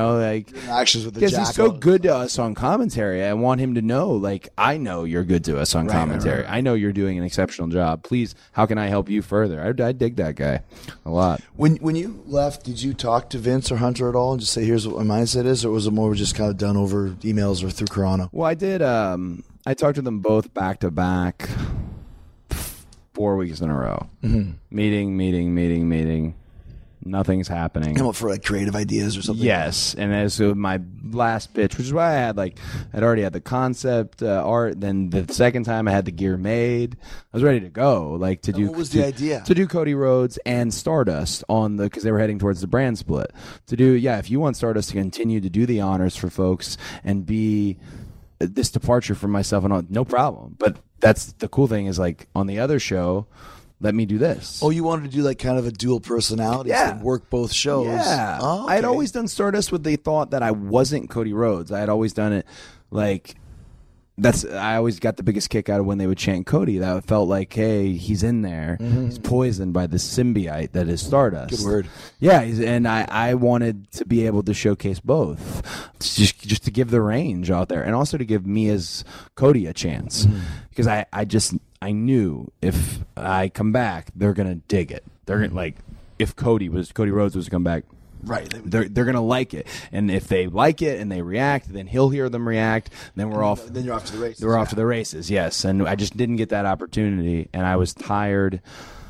Actions with the because he's so jackal. good to us on commentary. I want him to know, I know you're good to us on commentary. Right. I know you're doing an exceptional job. Please, how can I help you further? I dig that guy a lot. When you left, did you talk to Vince or Hunter at all and just say, here's what my mindset is? Or was it more just kind of done over emails or through Corona? Well, I did. I talked to them both back to back 4 weeks in a row. Mm-hmm. Meeting. Nothing's happening. Come up for creative ideas or something? Yes. And as my last pitch, which is why I had I'd already had the concept art. Then the second time I had the gear made. I was ready to go. To do. What was the idea? To do Cody Rhodes and Stardust because they were heading towards the brand split. To do, if you want Stardust to continue to do the honors for folks and be this departure from myself and all, no problem. But that's the cool thing is on the other show, let me do this. Oh, you wanted to do like kind of a dual personality, Yeah. so work both shows. Yeah. Oh, I had okay. always done Stardust with the thought that I wasn't Cody Rhodes. I had always done it like I always got the biggest kick out of when they would chant Cody. That felt like, hey, he's in there. He's poisoned by the symbiote that is Stardust. Good word. Yeah, and I wanted to be able to showcase both, just to give the range out there, and also to give me as Cody a chance, because I knew if I come back, they're gonna dig it. They're gonna, like, if Cody Rhodes was to come back. Right. They're gonna like it, and if they like it and they react, then he'll hear them react. Then we're off. Then you're off to the races. We're off to the races. Yes, and I just didn't get that opportunity, and I was tired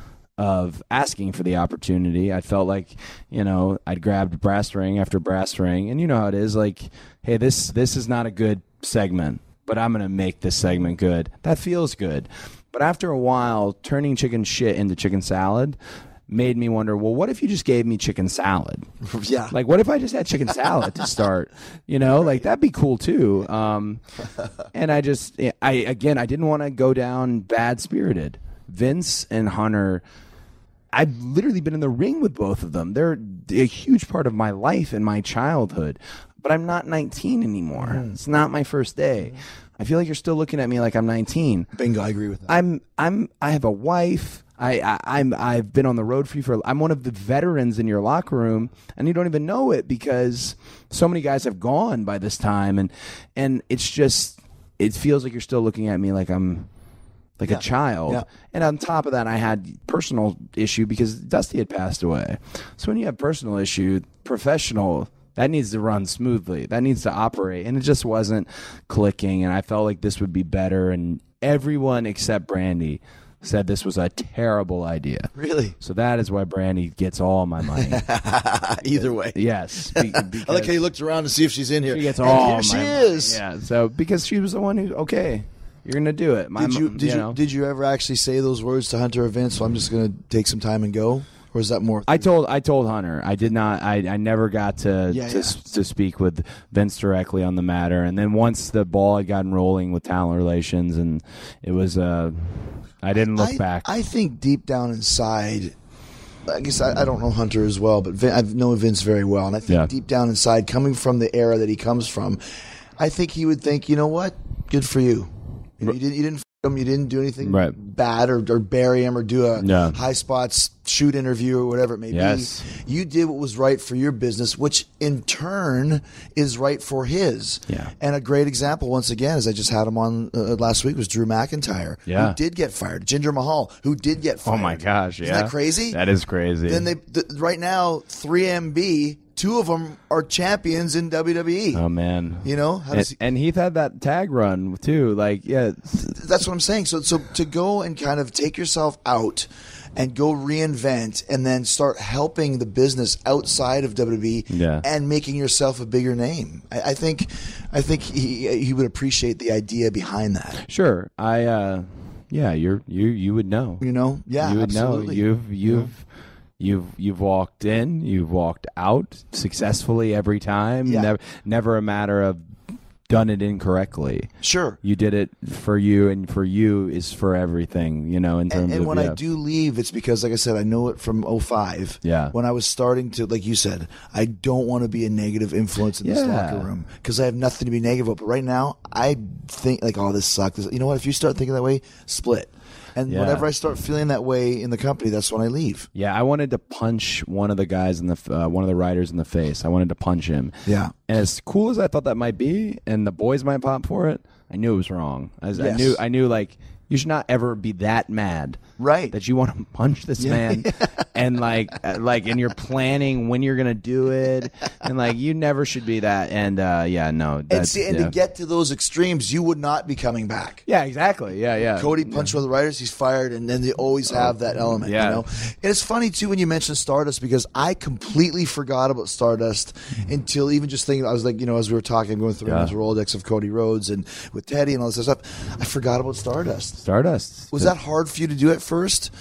of asking for the opportunity. I felt like, I'd grabbed brass ring after brass ring, and you know how it is. Like, hey, this is not a good segment, but I'm gonna make this segment good. That feels good, but after a while, turning chicken shit into chicken salad made me wonder, well, what if you just gave me chicken salad? Yeah. Like, what if I just had chicken salad to start? Like, that'd be cool too. And I didn't want to go down bad-spirited. Vince and Hunter, I've literally been in the ring with both of them. They're a huge part of my life and my childhood. But I'm not 19 anymore. It's not my first day. I feel like you're still looking at me like I'm 19. Bingo, I agree with that. I have a wife. I've been on the road for you I'm one of the veterans in your locker room, and you don't even know it because so many guys have gone by this time, and it's just, it feels like you're still looking at me like I'm like a child. Yeah. And on top of that, I had personal issue because Dusty had passed away. So when you have personal issue, professional, that needs to run smoothly. That needs to operate, and it just wasn't clicking, and I felt like this would be better, and everyone except Brandy said this was a terrible idea. Really? So that is why Brandy gets all my money. Either way. Yes. I like how you looked around to see if she's in here. She gets And all here my she money. is. Yeah. So because she was the one who, okay, you're gonna do it. Did you ever actually say those words to Hunter or Vince? So I'm just gonna take some time and go, or is that more? I told Hunter. I did not. I never got to speak with Vince directly on the matter. And then once the ball had gotten rolling with talent relations, and it was I didn't look back. I think deep down inside, I guess I don't know Hunter as well, but I know Vince very well, and I think deep down inside, coming from the era that he comes from, I think he would think, you know what, good for you. You didn't f him, you didn't do anything bad or bury him or do a high spots shoot interview or whatever it may be. You did what was right for your business, which in turn is right for his. Yeah. And a great example, once again, as I just had him on last week, was Drew McIntyre, who did get fired. Jinder Mahal, who did get fired. Oh my gosh! Isn't that crazy? That is crazy. Then right now 3MB. Two of them are champions in WWE. Oh man! And Heath had that tag run too. Like, that's what I'm saying. So to go and kind of take yourself out and go reinvent, and then start helping the business outside of WWE, and making yourself a bigger name. I think he would appreciate the idea behind that. Sure, you would know. Yeah, you would absolutely. know. You've walked in, you've walked out successfully every time. Yeah. Never a matter of done it incorrectly. Sure. You did it for you, and for you is for everything, in terms of... And when I do leave, it's because, like I said, I know it from 05. Yeah. When I was starting to, like you said, I don't want to be a negative influence in this locker room because I have nothing to be negative about. But right now, I think, like, oh, this sucks. You know what? If you start thinking that way, split. And whenever I start feeling that way in the company, that's when I leave. Yeah, I wanted to punch one of the guys one of the writers in the face. I wanted to punch him. Yeah. And as cool as I thought that might be, and the boys might pop for it, I knew it was wrong. I knew like, you should not ever be that mad, right? That you want to punch this man, and and you're planning when you're gonna do it, and you never should be that. And to get to those extremes, you would not be coming back. Yeah, exactly. Yeah. Cody punched one of the writers, he's fired, and then they always have that element. Yeah. And it's funny too when you mention Stardust, because I completely forgot about Stardust until even just thinking. I was like, as we were talking, going through the Rolodex of Cody Rhodes and with Teddy and all this stuff, I forgot about Stardust. Was that hard for you to do at first?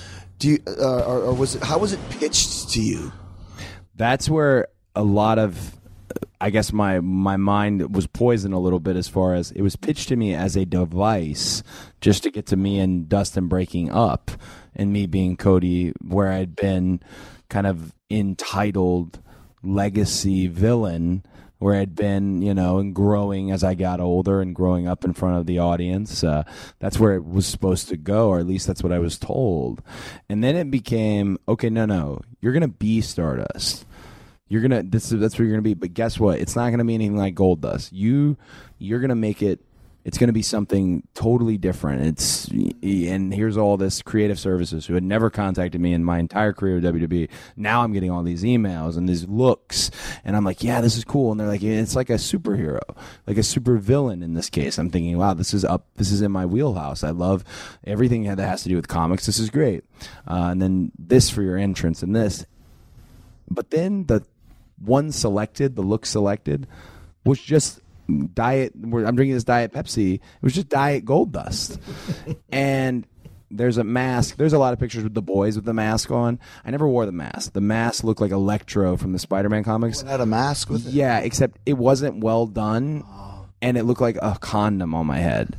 Or was it? How was it pitched to you? That's where a lot of I guess my mind was poisoned a little bit as far as it was pitched to me as a device just to get to me and Dustin breaking up and me being Cody, where I'd been kind of entitled legacy villain, where I'd been, and growing as I got older and growing up in front of the audience. That's where it was supposed to go, or at least that's what I was told. And then it became, okay, no, you're going to be Stardust. That's where you're gonna be. But guess what? It's not gonna be anything like Goldust. You're gonna make it. It's gonna be something totally different. And here's all this creative services who had never contacted me in my entire career with WWE. Now I'm getting all these emails and these looks, and I'm like, yeah, this is cool. And they're like, it's like a superhero, like a super villain in this case. I'm thinking, wow, this is in my wheelhouse. I love everything that has to do with comics. This is great. And then this for your entrance and this. But then the look selected was just diet. I'm drinking this Diet Pepsi. It was just Diet Goldust. And there's a mask. There's a lot of pictures with the boys with the mask on. I never wore the mask. The mask looked like Electro from the Spider-Man comics. It had a mask with it? Yeah, except it wasn't well done, and it looked like a condom on my head.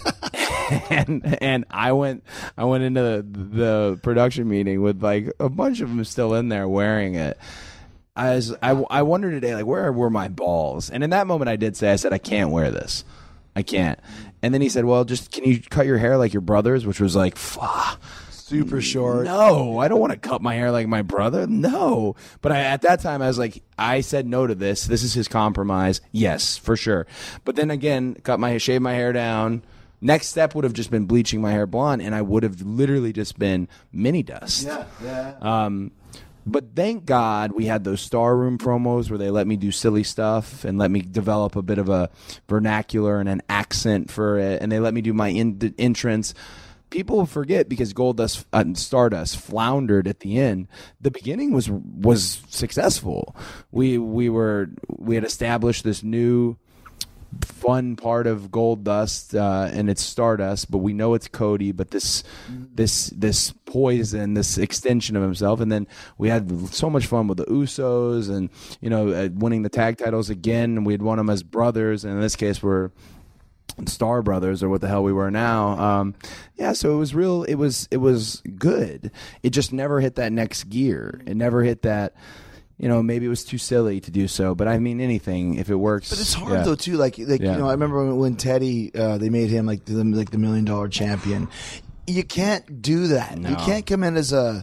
and I went into the production meeting with like a bunch of them still in there wearing it. I wondered today, like, where were my balls? And in that moment, I said, I can't wear this. I can't. And then he said, well, can you cut your hair like your brother's? Which was like, super short. No, I don't want to cut my hair like my brother. No. But at that time, I was like, I said no to this. This is his compromise. Yes, for sure. But then again, shave my hair down. Next step would have just been bleaching my hair blonde, and I would have literally just been mini Dust. Yeah. But thank God we had those Star Room promos where they let me do silly stuff and let me develop a bit of a vernacular and an accent for it, and they let me do my entrance. People forget because Goldust and Stardust floundered at the end. The beginning was successful. We had established this new fun part of Goldust, and it's Stardust, but we know it's Cody, but this poison, this extension of himself. And then we had so much fun with the Usos and winning the tag titles again, and we had won them as brothers, and in this case we're Star Brothers, or what the hell we were now. So it was real. It was good. It just never hit that next gear. It never hit that. Maybe it was too silly to do so, but I mean, anything, if it works. But it's hard though too. Like I remember when Teddy, they made him like the $1 million champion. You can't do that. No. You can't come in as a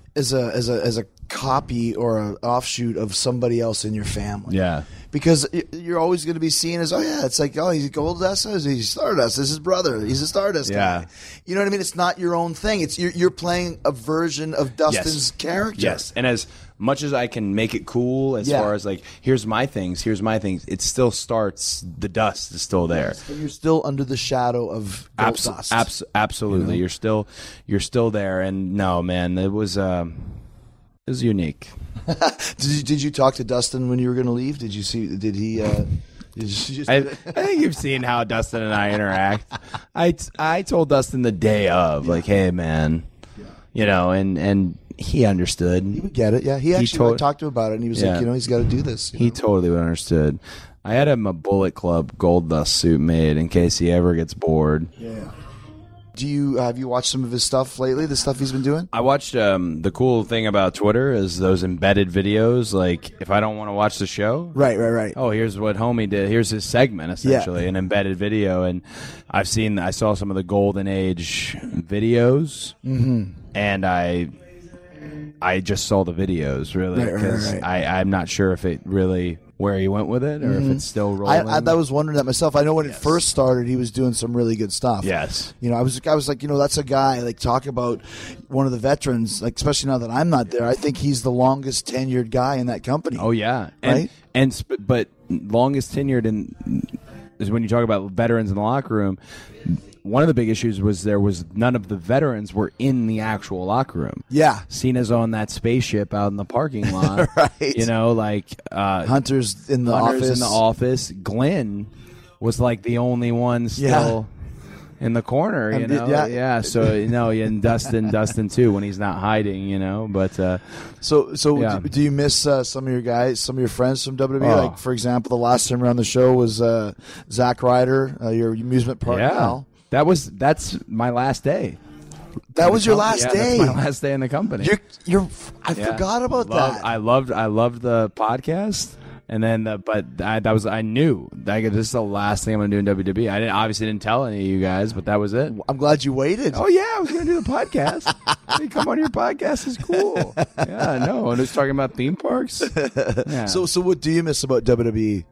copy or an offshoot of somebody else in your family. Yeah. Because you're always going to be seen as, it's like, he's Goldust, he's Stardust, this is his brother, he's a Stardust guy. You know what I mean? It's not your own thing. It's you're playing a version of Dustin's character. Yes, and as much as I can make it cool as far as like, here's my things, it still starts, the dust is still there. Yes, and you're still under the shadow of Goldust. Absolutely. You're still there, and no, man, it was unique. Did you talk to Dustin when you were going to leave? Did you see? Did he? I think you've seen how Dustin and I interact. I told Dustin the day of, like, hey, man, and he understood. He would get it. Yeah, he actually talked to him about it, and he was like, he's got to do this. He totally would understood. I had him a Bullet Club Goldust suit made in case he ever gets bored. Yeah. Have you watched some of his stuff lately? The stuff he's been doing? I watched. The cool thing about Twitter is those embedded videos. Like, if I don't want to watch the show, right. Oh, here's what homie did. Here's his segment, essentially, an embedded video. And I saw some of the Golden Age videos, and I just saw the videos really because I'm not sure if it really where he went with it or if it's still rolling. I was wondering that myself. I know when it first started, he was doing some really good stuff. Yes. I was like, that's a guy, like, talk about one of the veterans, like, especially now that I'm not there. I think he's the longest tenured guy in that company. Oh, yeah. Right? But longest tenured is when you talk about veterans in the locker room. One of the big issues was none of the veterans were in the actual locker room. Yeah. Cena's on that spaceship out in the parking lot. Right. Hunter's in the office. Glenn was like the only one still. in the corner, you And know. yeah. So and Dustin too when he's not hiding, you know. But So Yeah. do you miss some of your guys, some of your friends from WWE? Oh. Like, for example, the last time around the show was Zack Ryder, your amusement park pal. that's my last day. That was your last Yeah, day. That's my last day in the company. I forgot about that. I loved the podcast. And then, I knew this is the last thing I'm going to do in WWE. I obviously didn't tell any of you guys, but that was it. I'm glad you waited. Oh yeah, I was going to do the podcast. Hey, come on your podcast is cool. Yeah, no, and it's talking about theme parks. Yeah. So what do you miss about WWE?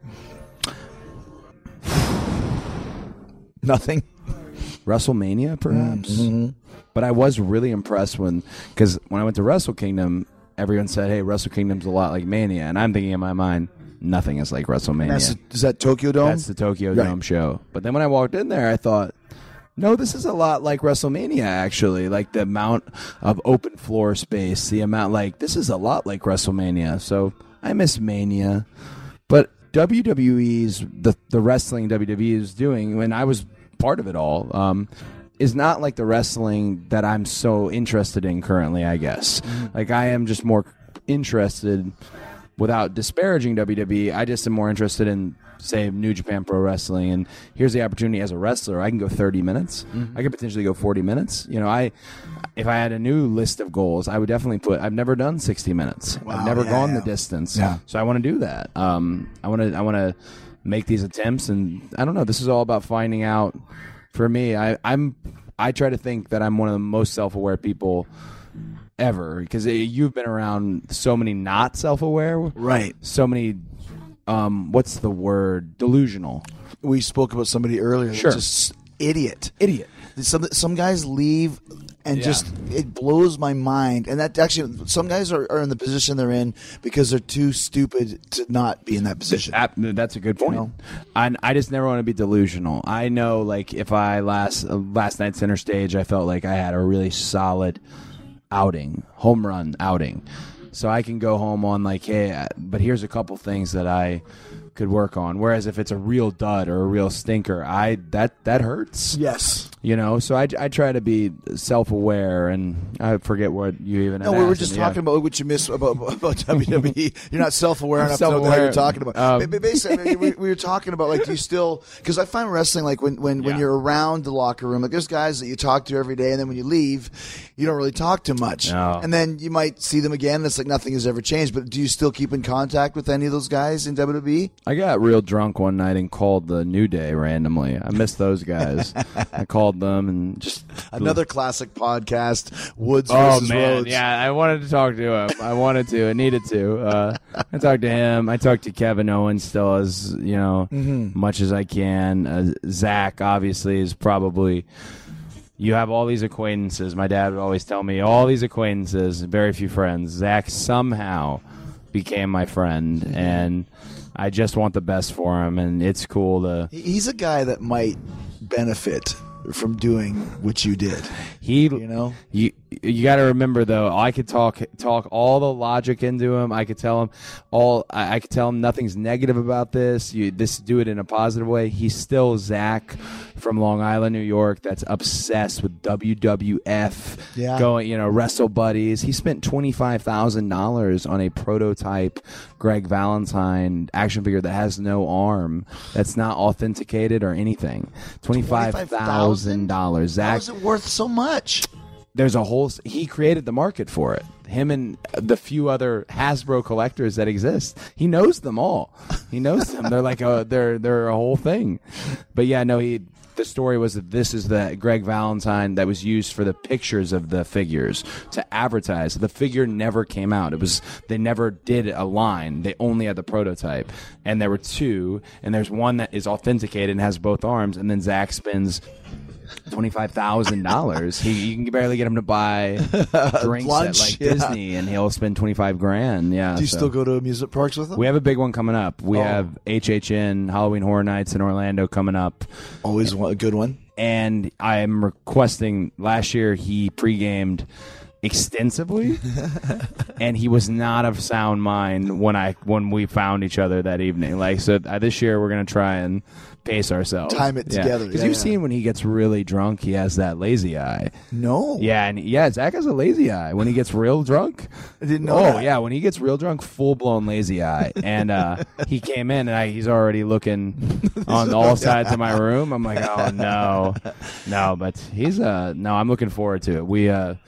Nothing. WrestleMania, perhaps. Mm-hmm. But I was really impressed because when I went to Wrestle Kingdom, everyone said, "Hey, Wrestle Kingdom's a lot like Mania," and I'm thinking in my mind, nothing is like WrestleMania. Is that Tokyo Dome? That's the Tokyo Right. Dome show. But then when I walked in there, I thought, no, this is a lot like WrestleMania, actually. Like the amount of open floor space, the amount, this is a lot like WrestleMania. So I miss Mania. But WWE's, the wrestling WWE is doing, when I was part of it all, is not like the wrestling that I'm so interested in currently, I guess. Like I am just more interested, without disparaging WWE, I just am more interested in, say, New Japan Pro Wrestling. And here's the opportunity as a wrestler. I can go 30 minutes. I could potentially go 40 minutes. You know, if I had a new list of goals, I would definitely I've never done 60 minutes. I've never gone the distance. Yeah. So I want to do that. I want to make these attempts. And I don't know. This is all about finding out. For me, I try to think that I'm one of the most self-aware people ever, because you've been around so many not self-aware, Right. so many what's the word, delusional. We spoke about somebody earlier. Sure. Just idiot. Some guys leave and just it blows my mind. And that actually, some guys are in the position they're in because they're too stupid to not be in that position. That's a good point. You know? And I just never want to be delusional. I know, like, if I last night's center stage, I felt like I had a really solid home run outing. So I can go home on like, hey, but here's a couple things that I could work on. Whereas if it's a real dud or a real stinker, that hurts. Yes. You know, so I try to be self-aware, and I forget what you even. No, we were just talking about what you miss about WWE. You're not self-aware enough to know what you're talking about. Basically, we were talking about, like, do you still? Because I find wrestling, like, when you're around the locker room, like, there's guys that you talk to every day, and then when you leave, you don't really talk too much. No. And then you might see them again, and it's like nothing has ever changed. But do you still keep in contact with any of those guys in WWE? I got real drunk one night and called the New Day randomly. I missed those guys. I called them and just Another classic podcast, Woods Oh versus man, Rhodes. yeah, I wanted to talk to him. I needed to. I talked to him. I talked to Kevin Owens still, as you know, much as I can. Zach obviously is probably. You have all these acquaintances. My dad would always tell me, all these acquaintances, very few friends. Zach somehow became my friend, and I just want the best for him, and it's cool to. He's a guy that might benefit from doing what you did. You got to remember though, I could talk all the logic into him. I could tell him I could tell him nothing's negative about this. Do it in a positive way. He's still Zach from Long Island, New York. That's obsessed with WWF. Yeah. Going, Wrestle Buddies. He spent $25,000 on a prototype Greg Valentine action figure that has no arm. That's not authenticated or anything. $25,000. Zach. How is it worth so much? There's he created the market for it. Him and the few other Hasbro collectors that exist. He knows them all. He knows them. They're like they're a whole thing. But yeah, no, the story was that this is the Greg Valentine that was used for the pictures of the figures to advertise. The figure never came out. They never did a line. They only had the prototype. And there were two, and there's one that is authenticated and has both arms, and then Zach spends $25,000. You can barely get him to buy drinks Lunch, at Disney, and he'll spend $25,000. Yeah. Do you still go to amusement parks with him? We have a big one coming up. We have HHN Halloween Horror Nights in Orlando coming up. Always a good one. And I'm requesting. Last year he pre-gamed extensively, and he was not of sound mind when we found each other that evening. Like, so this year we're gonna try and pace ourselves, time it together. Because you've seen when he gets really drunk, he has that lazy eye. No. Yeah, and Zach has a lazy eye when he gets real drunk. I didn't know that. Yeah, when he gets real drunk, full blown lazy eye. And he came in and he's already looking on all sides of my room. I'm like, oh no, but he's no. I'm looking forward to it. We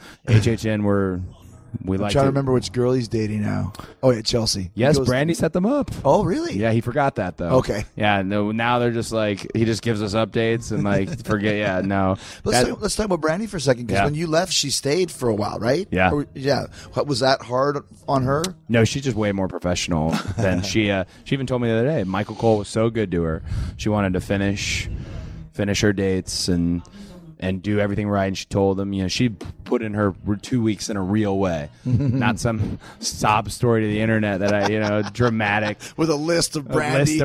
HHN we I'm like trying to remember which girl he's dating now. Oh yeah, Chelsea. Yes, Brandy set them up. Oh really? Yeah, he forgot that though. Okay. Yeah, no. Now they're just like he just gives us updates and like forget. Yeah, no. Let's talk about Brandy for a second because when you left, she stayed for a while, right? Yeah. Yeah. What was that hard on her? No, she's just way more professional than she. She even told me the other day, Michael Cole was so good to her. She wanted to finish her dates and do everything right. And she told him, she put in her 2 weeks in a real way, not some sob story to the internet that dramatic with a list of Brandy.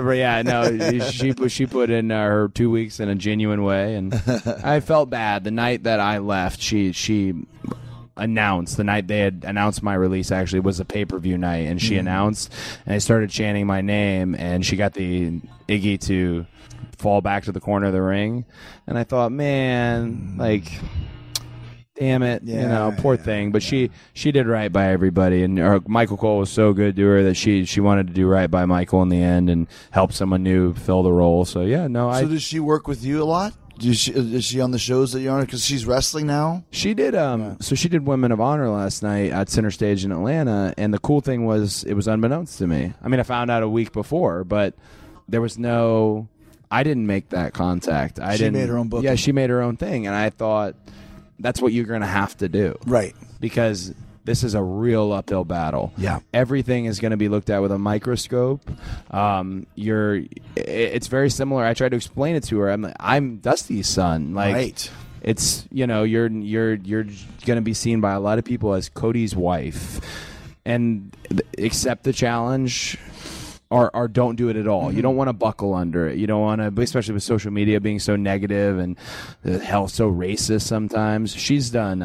She put in her 2 weeks in a genuine way, and I felt bad the night that I left. She announced the night they had announced my release actually was a pay-per-view night, and she announced, and they started chanting my name, and she got the Iggy to fall back to the corner of the ring, and I thought, man, like, damn it, poor thing. But she did right by everybody, and Michael Cole was so good to her that she wanted to do right by Michael in the end and help someone new fill the role. So So does she work with you a lot? Is she on the shows that you're on? Because she's wrestling now. She did. So she did Women of Honor last night at Center Stage in Atlanta, and the cool thing was it was unbeknownst to me. I mean, I found out a week before, but there was no. I didn't make that contact. She made her own booking. Yeah, she made her own thing, and I thought that's what you're going to have to do, right? Because this is a real uphill battle. Yeah, everything is going to be looked at with a microscope. It's very similar. I tried to explain it to her. I'm Dusty's son. Like, right. It's you're going to be seen by a lot of people as Cody's wife, and accept the challenge. Or don't do it at all. You don't want to buckle under it. You don't want to, especially with social media being so negative and so racist sometimes. She's done.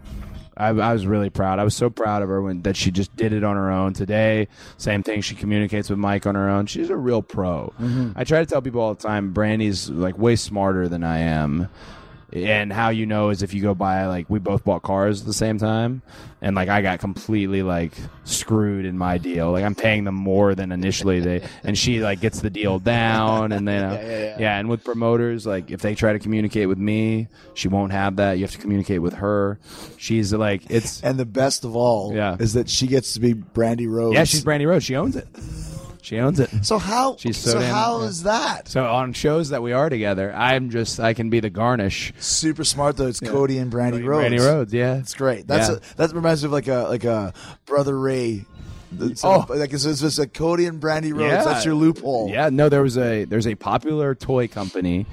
I was really proud. I was so proud of her that she just did it on her own. Today, same thing. She communicates with Mike on her own. She's a real pro. I try to tell people all the time, Brandy's like way smarter than I am. And how is if you go buy, like, we both bought cars at the same time, and like I got completely like screwed in my deal. Like, I'm paying them more than initially and she like gets the deal down, and then and with promoters, like, if they try to communicate with me, she won't have that. You have to communicate with her. She's like, and the best of all is that she gets to be Brandy Rhodes. Yeah, she's Brandy Rhodes. She owns it. She owns it. So how? How is that? So on shows that we are together, I can be the garnish. Super smart though. It's Cody and Brandy Rhodes. Brandy Rhodes, yeah, it's great. That reminds me of like a Brother Ray. Like it's just a Cody and Brandy Rhodes. Yeah. That's your loophole. Yeah, no, there's a popular toy company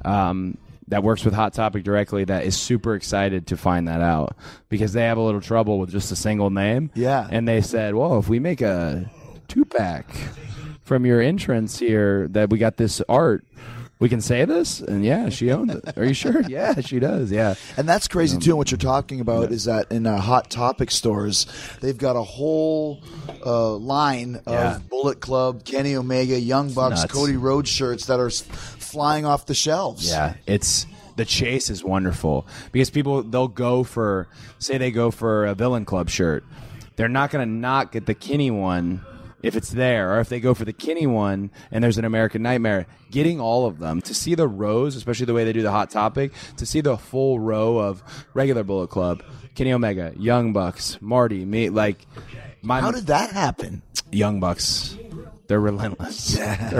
that works with Hot Topic directly that is super excited to find that out because they have a little trouble with just a single name. Yeah, and they said, well, if we make a 2-pack from your entrance here that we got this art, we can say this? And she owns it. Are you sure? Yeah, she does. Yeah. And that's crazy too. And what you're talking about is that in Hot Topic stores, they've got a whole line of Bullet Club, Kenny Omega, Young Bucks, Cody Rhodes shirts that are flying off the shelves. Yeah, the chase is wonderful because they'll go for a Villain Club shirt. They're not going to not get the Kenny one if it's there, or if they go for the Kenny one and there's an American Nightmare, getting all of them to see the rows, especially the way they do the Hot Topic, to see the full row of regular Bullet Club, Kenny Omega, Young Bucks, Marty, me, like how did that happen? Young Bucks, they're relentless.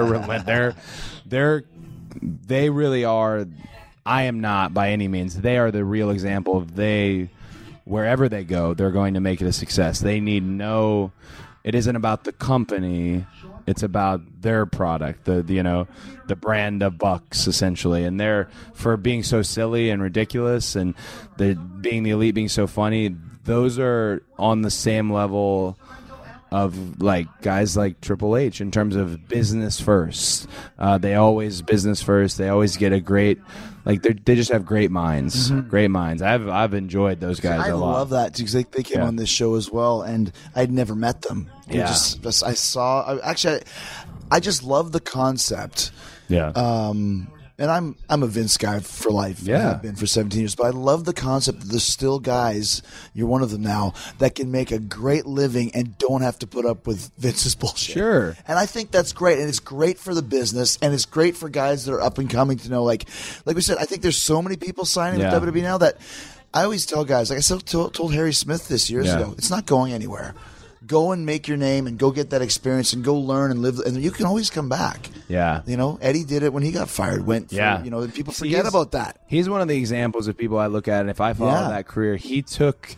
They really are. I am not by any means. They are the real example of wherever they go, they're going to make it a success. They need it isn't about the company, it's about their product, the brand of Bucks, essentially. And they're, for being so silly and ridiculous and being the elite, being so funny, those are on the same level of like guys like Triple H in terms of business first. They always business first. They always get a great, like they just have great minds. Great minds. I've enjoyed those guys I a lot. love that because they came on this show as well, and I'd never met them. They just I saw. I just love the concept. Yeah. And I'm a Vince guy for life. Yeah. I have been for 17 years. But I love the concept that there's still guys, you're one of them now, that can make a great living and don't have to put up with Vince's bullshit. Sure. And I think that's great. And it's great for the business. And it's great for guys that are up and coming to know, like we said, I think there's so many people signing with WWE now that I always tell guys, like I told Harry Smith this years ago, it's not going anywhere. Go and make your name and go get that experience and go learn and live, and you can always come back. Yeah. You know, Eddie did it when he got fired. People forget about that. He's one of the examples of people I look at, and if I follow that career, he took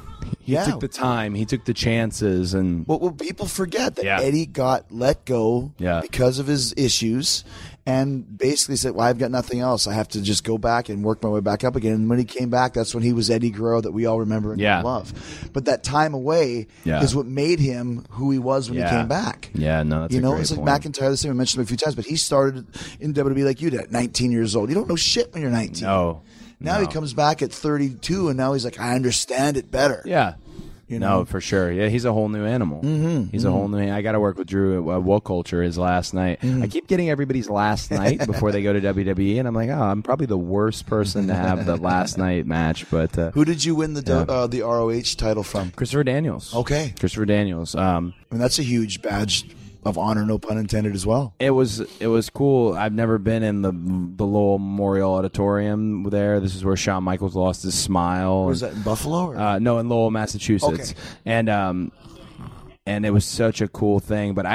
the time, he took the chances, and well, people forget that Eddie got let go because of his issues, and basically said, well, I've got nothing else. I have to just go back and work my way back up again. And when he came back, that's when he was Eddie Guerrero that we all remember and love. But that time away is what made him who he was when he came back. Yeah, no, that's it's like McIntyre, the same. I mentioned him a few times, but he started in WWE like you did at 19 years old. You don't know shit when you're 19. No. Now he comes back at 32, and now he's like, I understand it better. Yeah. No, for sure. Yeah, he's a whole new animal. He's a whole new. I got to work with Drew at Woke Culture his last night. I keep getting everybody's last night before they go to WWE, and I'm like, I'm probably the worst person to have the last night match. But who did you win the ROH title from? Christopher Daniels. Okay, Christopher Daniels. I mean, that's a huge badge of honor, no pun intended, as well. It was cool. I've never been in the Lowell Memorial Auditorium there. This is where Shawn Michaels lost his smile. Was that in Buffalo? Or? No, in Lowell, Massachusetts. Okay. And it was such a cool thing. But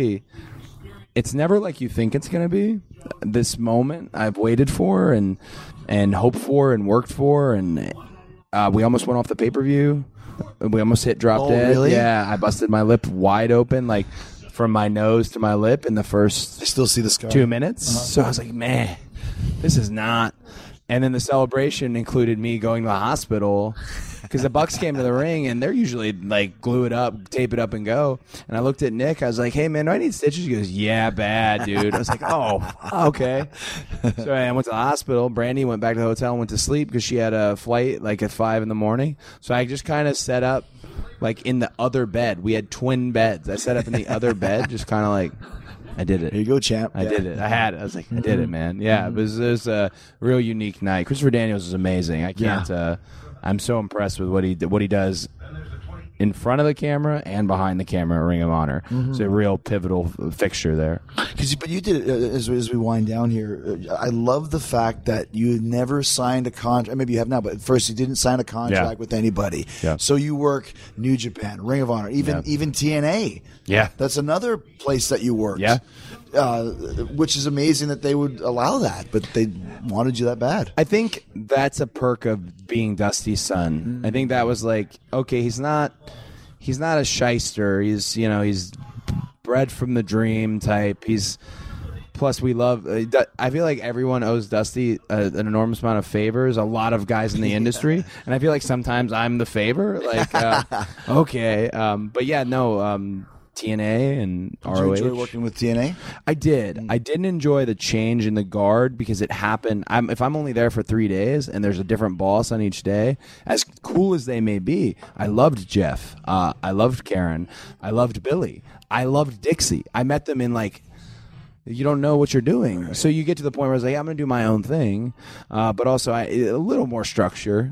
it's never like you think it's going to be. This moment I've waited for and hoped for and worked for, and we almost went off the pay-per-view. We almost hit drop dead. Really? Yeah, I busted my lip wide open, like from my nose to my lip in the first I still see the scar. 2 minutes. So I was like, man, this is not. And then the celebration included me going to the hospital because the Bucks came to the ring and they're usually like glue it up, tape it up, and go. And I looked at Nick. I was like, hey, man, do I need stitches? He goes, yeah, bad, dude. I was like, oh, okay. So I went to the hospital. Brandy went back to the hotel and went to sleep because she had a flight like at 5 a.m. So I just kind of set up like in the other bed. We had twin beds. I set up in the other bed, just kind of like, I did it. Here you go, champ. I did it. I had it. I was like, I did it, man. Yeah, it was a real unique night. Christopher Daniels is amazing. I can't. I'm so impressed with what he does in front of the camera and behind the camera at Ring of Honor. It's a real pivotal fixture there. But you did it as we wind down here. I love the fact that you never signed a contract. Maybe you have now, but at first you didn't sign a contract with anybody. Yeah. So you work New Japan, Ring of Honor, even TNA. Yeah, that's another place that you worked. Yeah. Which is amazing that they would allow that, but they wanted you that bad. I think that's a perk of being Dusty's son. I think that was like, okay, he's not a shyster. He's bred from the dream type. Plus we love. I feel like everyone owes Dusty an enormous amount of favors. A lot of guys in the industry, and I feel like sometimes I'm the favor. Like, okay, but yeah, no. TNA and ROH. Did you enjoy working with TNA? I did. I didn't enjoy the change in the guard because it happened. If I'm only there for 3 days and there's a different boss on each day, as cool as they may be, I loved Jeff. I loved Karen. I loved Billy. I loved Dixie. I met them in like, you don't know what you're doing. So you get to the point where I was like, I'm going to do my own thing. But also a little more structure.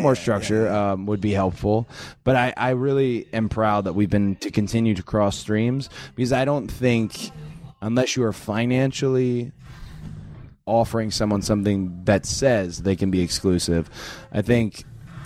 Would be helpful. But I really am proud that we've been to continue to cross streams because I don't think, unless you are financially offering someone something that says they can be exclusive, I think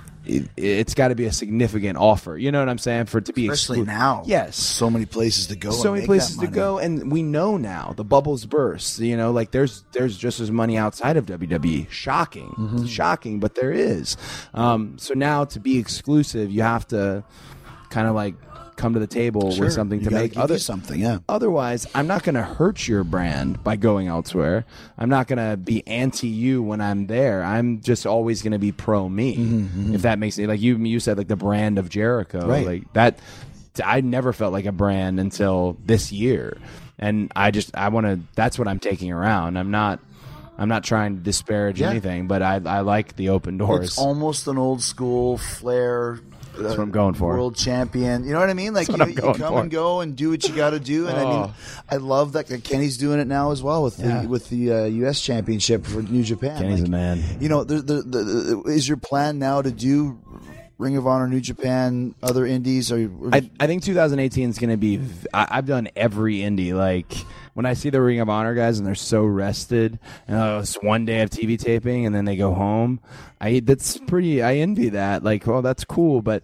it's got to be a significant offer. You know what I'm saying? For it to be especially now. Yes, so many places to go. So many places to go, and we know now the bubbles burst. Like there's just as money outside of WWE. Shocking, shocking, but there is. So now to be exclusive, you have to kind of like come to the table with something to make something. Yeah. Otherwise, I'm not going to hurt your brand by going elsewhere. I'm not going to be anti you when I'm there. I'm just always going to be pro me. If that makes it like you said, like the brand of Jericho, right. like that. I never felt like a brand until this year, and I want to. That's what I'm taking around. I'm not trying to disparage anything, but I like the open doors. It's almost an old school Flair. That's what I'm going for. World champion. You know what I mean? Like you come and go and do what you got to do. And I mean, I love that Kenny's doing it now as well with the U.S. Championship for New Japan. Kenny's a man. You know, is your plan now to do Ring of Honor, New Japan, other indies? I think 2018 is going to be. I've done every indie. Like when I see the Ring of Honor guys and they're so rested, and it's one day of TV taping and then they go home. I envy that. Like, well, that's cool, but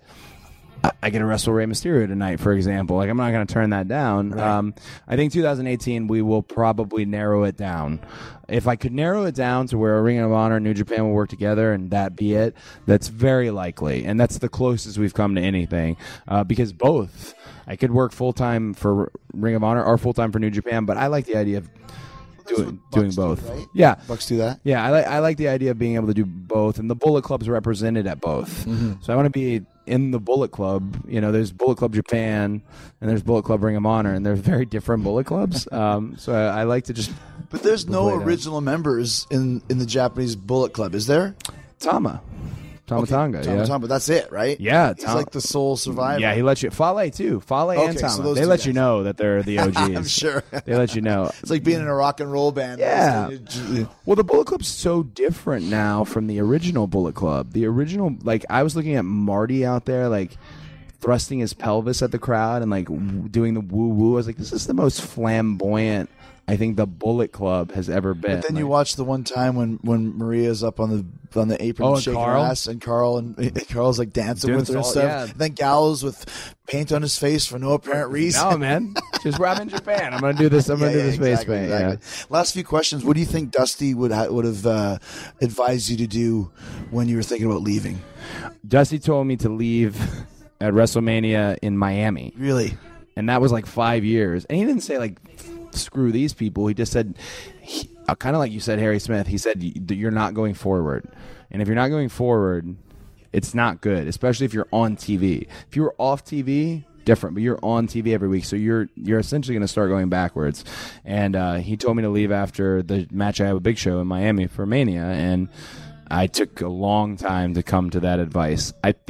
I get to wrestle Rey Mysterio tonight, for example. Like, I'm not going to turn that down. Right. I think 2018 we will probably narrow it down. If I could narrow it down to where a Ring of Honor and New Japan will work together and that be it, that's very likely. And that's the closest we've come to anything. Because both, I could work full-time for Ring of Honor or full-time for New Japan, but I like the idea of doing both. Do, right? Yeah. Bucks do that? Yeah, I like the idea of being able to do both. And the Bullet Club's represented at both. Mm-hmm. So I want to be in the Bullet Club. You know, there's Bullet Club Japan and there's Bullet Club Ring of Honor, and they're very different Bullet Clubs. So I like to just. But there's no original members in the Japanese Bullet Club, is there? Tama Tonga, but that's it, right? Yeah, he's like the sole survivor. Yeah, he lets you. Fale too. Fale and Tama. So they let you know that they're the OGs. I'm sure. They let you know. It's like being in a rock and roll band. Yeah. Well, the Bullet Club's so different now from the original Bullet Club. The original, like, I was looking at Marty out there, like, thrusting his pelvis at the crowd and, like, doing the woo-woo. I was like, this is the most flamboyant I think the Bullet Club has ever been. But then you watch the one time when Maria's up on the apron shaking her ass, and Carl's like dancing with her and stuff. Yeah. And then Gallows with paint on his face for no apparent reason. No, man. Just I'm in Japan. I'm going to do this. I'm going to do this face paint. Exactly. Yeah. Last few questions. What do you think Dusty would have advised you to do when you were thinking about leaving? Dusty told me to leave at WrestleMania in Miami. Really? And that was like 5 years. And he didn't say like, screw these people. He just said, kind of like you said, Harry Smith, he said, you're not going forward. And if you're not going forward, it's not good, especially if you're on TV. If you were off TV, different, but you're on TV every week, so you're essentially going to start going backwards. And he told me to leave after the match I have a Big Show in Miami for Mania, and I took a long time to come to that advice.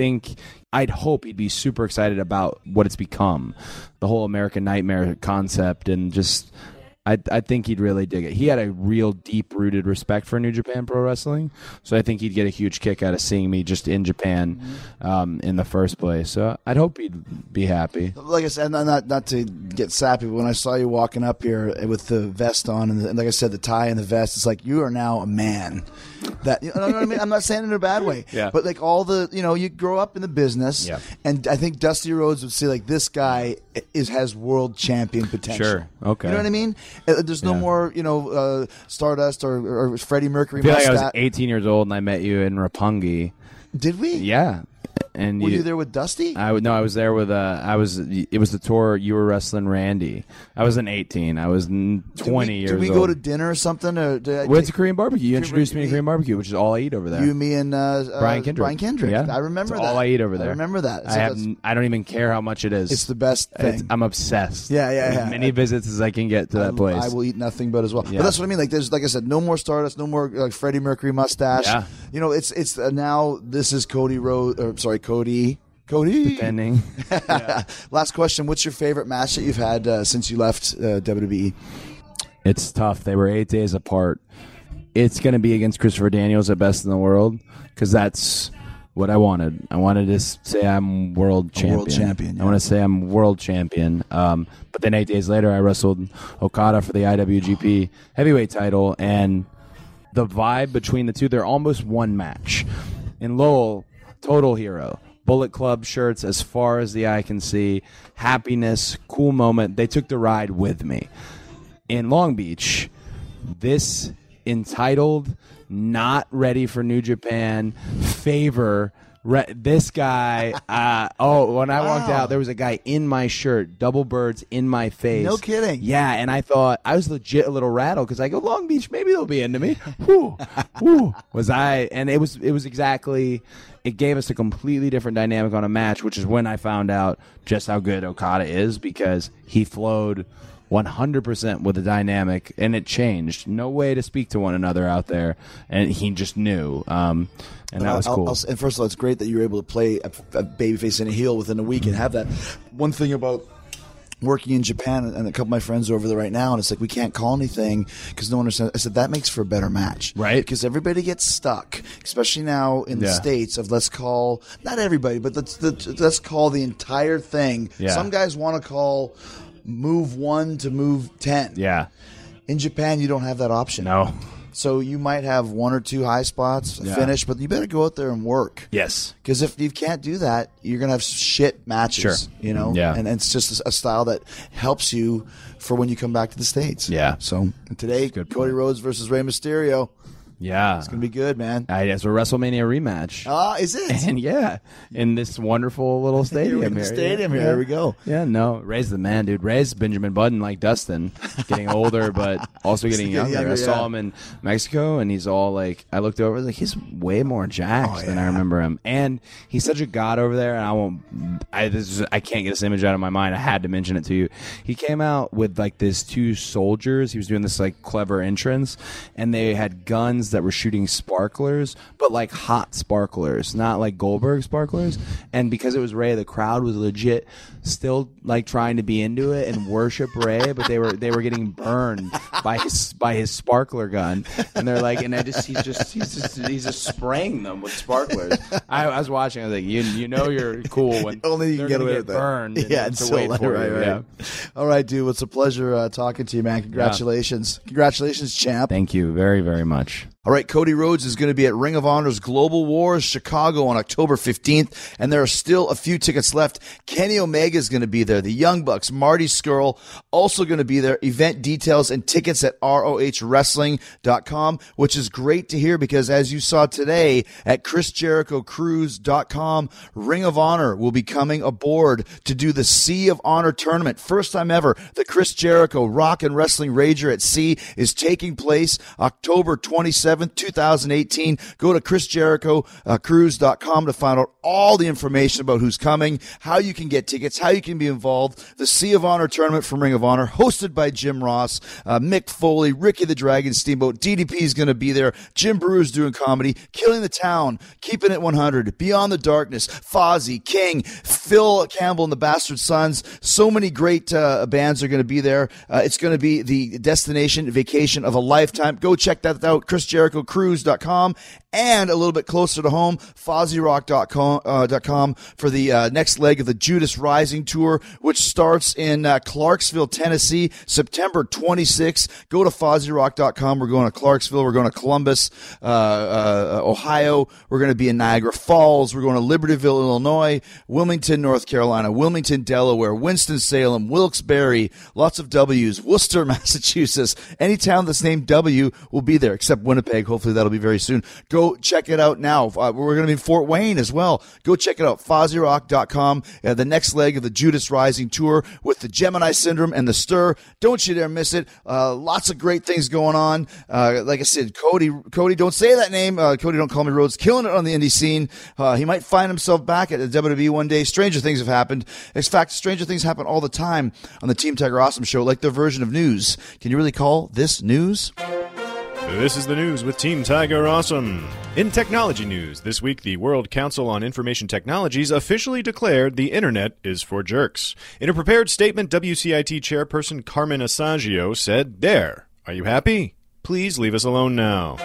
I'd hope he'd be super excited about what it's become, the whole American Nightmare concept, and just I think he'd really dig it. He had a real deep-rooted respect for New Japan Pro Wrestling, so I think he'd get a huge kick out of seeing me just in Japan in the first place. So I'd hope he'd be happy. Like I said, not to get sappy, but when I saw you walking up here with the vest on, and like I said, the tie and the vest, it's like you are now a man. That, you know what I mean? I'm not saying it in a bad way, but like all the, you grow up in the business, and I think Dusty Rhodes would say like this guy has world champion potential. Sure, okay. You know what I mean? There's no more, Stardust or Freddie Mercury. I feel like I was 18 years old and I met you in Roppongi. Did we? Yeah. And were you there with Dusty? I was there with it was the tour you were wrestling Randy. I wasn't 18. I was 20 years old. Did we go to dinner or something? Or went to Korean barbecue. You introduced me to Korean barbecue, which is all I eat over there. You, me, and Brian Kendrick. Yeah. I remember that. All I eat over there. I remember that. I don't even care how much it is. It's the best thing. I'm obsessed. Yeah. As many visits as I can get to that place. I will eat nothing but as well. Yeah. But that's what I mean. Like there's, like I said, no more Stardust, no more like Freddie Mercury mustache. Yeah. It's now this is Cody Rhodes. Or sorry, Cody. Depending. Last question. What's your favorite match that you've had since you left WWE? It's tough. They were 8 days apart. It's going to be against Christopher Daniels at Best in the World because that's what I wanted. I wanted to say I'm world champion. Yeah. I want to say I'm world champion. But then 8 days later, I wrestled Okada for the IWGP Heavyweight title, and the vibe between the two, they're almost one match. In Lowell, total hero. Bullet Club shirts as far as the eye can see. Happiness, cool moment. They took the ride with me. In Long Beach, this entitled, not ready for New Japan, favor This guy, when I walked out, there was a guy in my shirt, double birds in my face. No kidding. Yeah, and I thought, I was legit a little rattled because I go, Long Beach, maybe they'll be into me. Whew. And it was exactly, it gave us a completely different dynamic on a match, which is when I found out just how good Okada is, because he flowed 100% with the dynamic, and it changed. No way to speak to one another out there, and he just knew. And that was cool. And first of all, it's great that you were able to play a babyface and a heel within a week and have that. One thing about working in Japan, and a couple of my friends are over there right now, and it's like we can't call anything because no one understands. I said that makes for a better match, right? Because everybody gets stuck, especially now in the States. Of let's call not everybody, but let's call the entire thing. Yeah. Some guys want to call move 1 to move 10. Yeah. In Japan, you don't have that option. No. So you might have 1 or 2 high spots, finish, but you better go out there and work. Yes. Because if you can't do that, you're going to have shit matches, you know? Yeah. And it's just a style that helps you for when you come back to the States. Yeah. So today, Cody Rhodes versus Rey Mysterio. Yeah. It's going to be good, man. It's a WrestleMania rematch. Is it? And in this wonderful little stadium here. There we go. Yeah, no, Ray's the man, dude. Ray's Benjamin Button like Dustin, getting older, but also getting younger. I saw him in Mexico, and he's all like, I looked over, like, he's way more jacked than I remember him. And he's such a god over there, and I can't get this image out of my mind. I had to mention it to you. He came out with like these 2 soldiers. He was doing this like clever entrance, and they had guns that were shooting sparklers, but like hot sparklers, not like Goldberg sparklers. And because it was Ray, the crowd was legit still like trying to be into it and worship Ray, but they were getting burned by his sparkler gun. And they're like, and he's just spraying them with sparklers. I was watching. I was like, you know you're cool when only you they're can gonna get burned. Yeah, and it's to wait for right. you. Yeah. All right, dude. It's a pleasure talking to you, man. Congratulations. Congratulations, champ. Thank you very, very much. All right, Cody Rhodes is going to be at Ring of Honor's Global Wars Chicago on October 15th, and there are still a few tickets left. Kenny Omega is going to be there. The Young Bucks, Marty Scurll, also going to be there. Event details and tickets at ROHWrestling.com, which is great to hear because as you saw today at ChrisJerichoCruise.com, Ring of Honor will be coming aboard to do the Sea of Honor tournament. First time ever, the Chris Jericho Rock and Wrestling Rager at Sea is taking place October 27th. 2018. Go to ChrisJerichoCruise.com to find out all the information about who's coming, how you can get tickets, how you can be involved. The Sea of Honor tournament from Ring of Honor, hosted by Jim Ross, Mick Foley, Ricky the Dragon Steamboat. DDP is going to be there. Jim Breuer's doing comedy. Killing the Town, Keeping It 100, Beyond the Darkness, Fozzy, King, Phil Campbell and the Bastard Sons. So many great bands are going to be there. It's going to be the destination vacation of a lifetime. Go check that out. ChrisJerichoCruise.com, and a little bit closer to home, FozzyRock.com for the next leg of the Judas Rising Tour, which starts in Clarksville, Tennessee, September 26th. Go to FozzyRock.com. We're going to Clarksville. We're going to Columbus, Ohio. We're going to be in Niagara Falls. We're going to Libertyville, Illinois, Wilmington, North Carolina, Wilmington, Delaware, Winston-Salem, Wilkes-Barre, lots of W's, Worcester, Massachusetts. Any town that's named W will be there, except Winnipeg. Hopefully that'll be very soon. Go check it out now. We're going to be in Fort Wayne as well. Go check it out, FozzyRock.com. The next leg of the Judas Rising Tour with the Gemini Syndrome and the Stir. Don't you dare miss it. Lots of great things going on. Like I said, Cody, don't say that name. Cody, don't call me Rhodes. Killing it on the indie scene. He might find himself back at the WWE one day. Stranger things have happened. In fact, stranger things happen all the time on the Team Tiger Awesome show, like their version of news. Can you really call this news? This is the news with Team Tiger Awesome. In technology news, this week the World Council on Information Technologies officially declared the Internet is for jerks. In a prepared statement, WCIT chairperson Carmen Asagio said, "There. Are you happy? Please leave us alone now."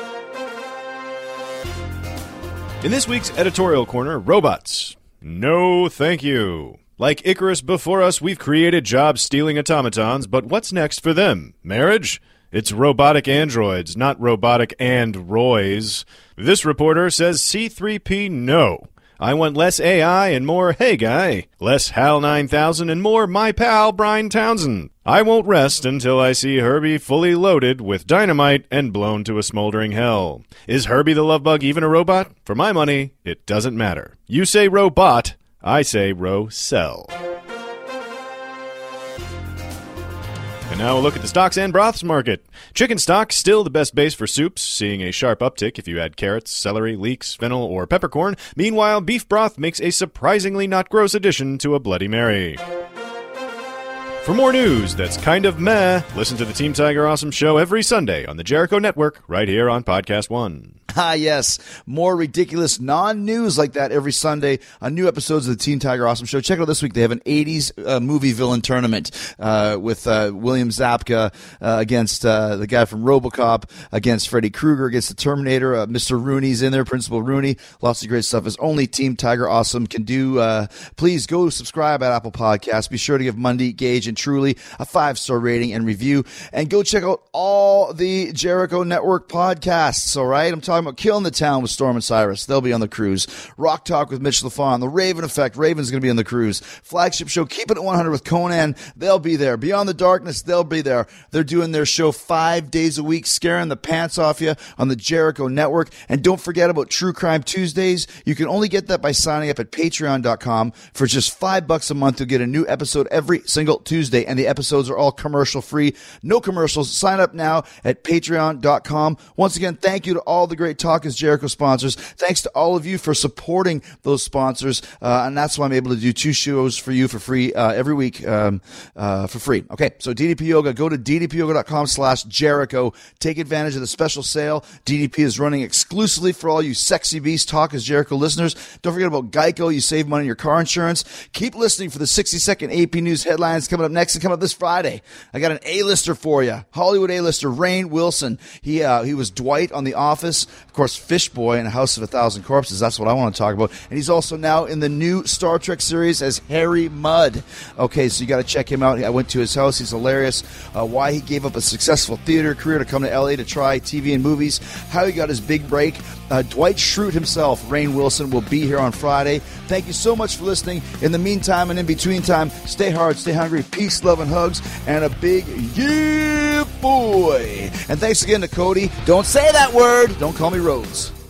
In this week's editorial corner, robots. No, thank you. Like Icarus before us, we've created job-stealing automatons, but what's next for them? Marriage? It's robotic androids, not robotic androids. This reporter says C3P no. I want less AI and more hey guy, less HAL 9000 and more my pal Brian Townsend. I won't rest until I see Herbie fully loaded with dynamite and blown to a smoldering hell. Is Herbie the love bug even a robot? For my money, it doesn't matter. You say robot, I say row-cell. And now a look at the stocks and broths market. Chicken stock still the best base for soups, seeing a sharp uptick if you add carrots, celery, leeks, fennel, or peppercorn. Meanwhile, beef broth makes a surprisingly not gross addition to a Bloody Mary. For more news that's kind of meh, listen to the Team Tiger Awesome Show every Sunday on the Jericho Network, right here on Podcast One. Ah, yes. More ridiculous non-news like that every Sunday on new episodes of the Teen Tiger Awesome Show. Check it out this week. They have an 80s movie villain tournament with William Zabka against the guy from RoboCop, against Freddy Krueger, against the Terminator. Mr. Rooney's in there, Principal Rooney. Lots of great stuff as only Team Tiger Awesome can do. Please go subscribe at Apple Podcasts. Be sure to give Mundy, Gage, and Truly a 5-star rating and review. And go check out all the Jericho Network podcasts, all right? I'm talking about Killing the Town with Storm and Cyrus. They'll be on the cruise. Rock Talk with Mitch LaFon. The Raven Effect. Raven's going to be on the cruise. Flagship Show Keep It at 100 with Conan. They'll be there. Beyond the Darkness. They'll be there. They're doing their show 5 days a week, scaring the pants off you on the Jericho Network. And don't forget about True Crime Tuesdays. You can only get that by signing up at patreon.com. For just $5 a month, you'll get a new episode every single Tuesday. And the episodes are all commercial free. No commercials. Sign up now at patreon.com. Once again, thank you to all the great Talk is Jericho sponsors. Thanks to all of you for supporting those sponsors. And that's why I'm able to do 2 shows for you for free every week for free. Okay, so DDP Yoga. Go to ddpyoga.com/Jericho. Take advantage of the special sale DDP is running exclusively for all you Sexy Beast Talk is Jericho listeners. Don't forget about Geico. You save money on your car insurance. Keep listening for the 60-second AP News headlines coming up next and coming up this Friday. I got an A-lister for you. Hollywood A-lister Rainn Wilson. He was Dwight on The Office. Of course, Fish Boy in A House of a Thousand Corpses. That's what I want to talk about. And he's also now in the new Star Trek series as Harry Mudd. Okay, so you got to check him out. I went to his house. He's hilarious. Why he gave up a successful theater career to come to L.A. to try TV and movies. How he got his big break. Dwight Schrute himself, Rainn Wilson, will be here on Friday. Thank you so much for listening. In the meantime and in between time, stay hard, stay hungry, peace, love, and hugs, and a big yeah, boy. And thanks again to Cody. Don't say that word. Don't call me Rhodes.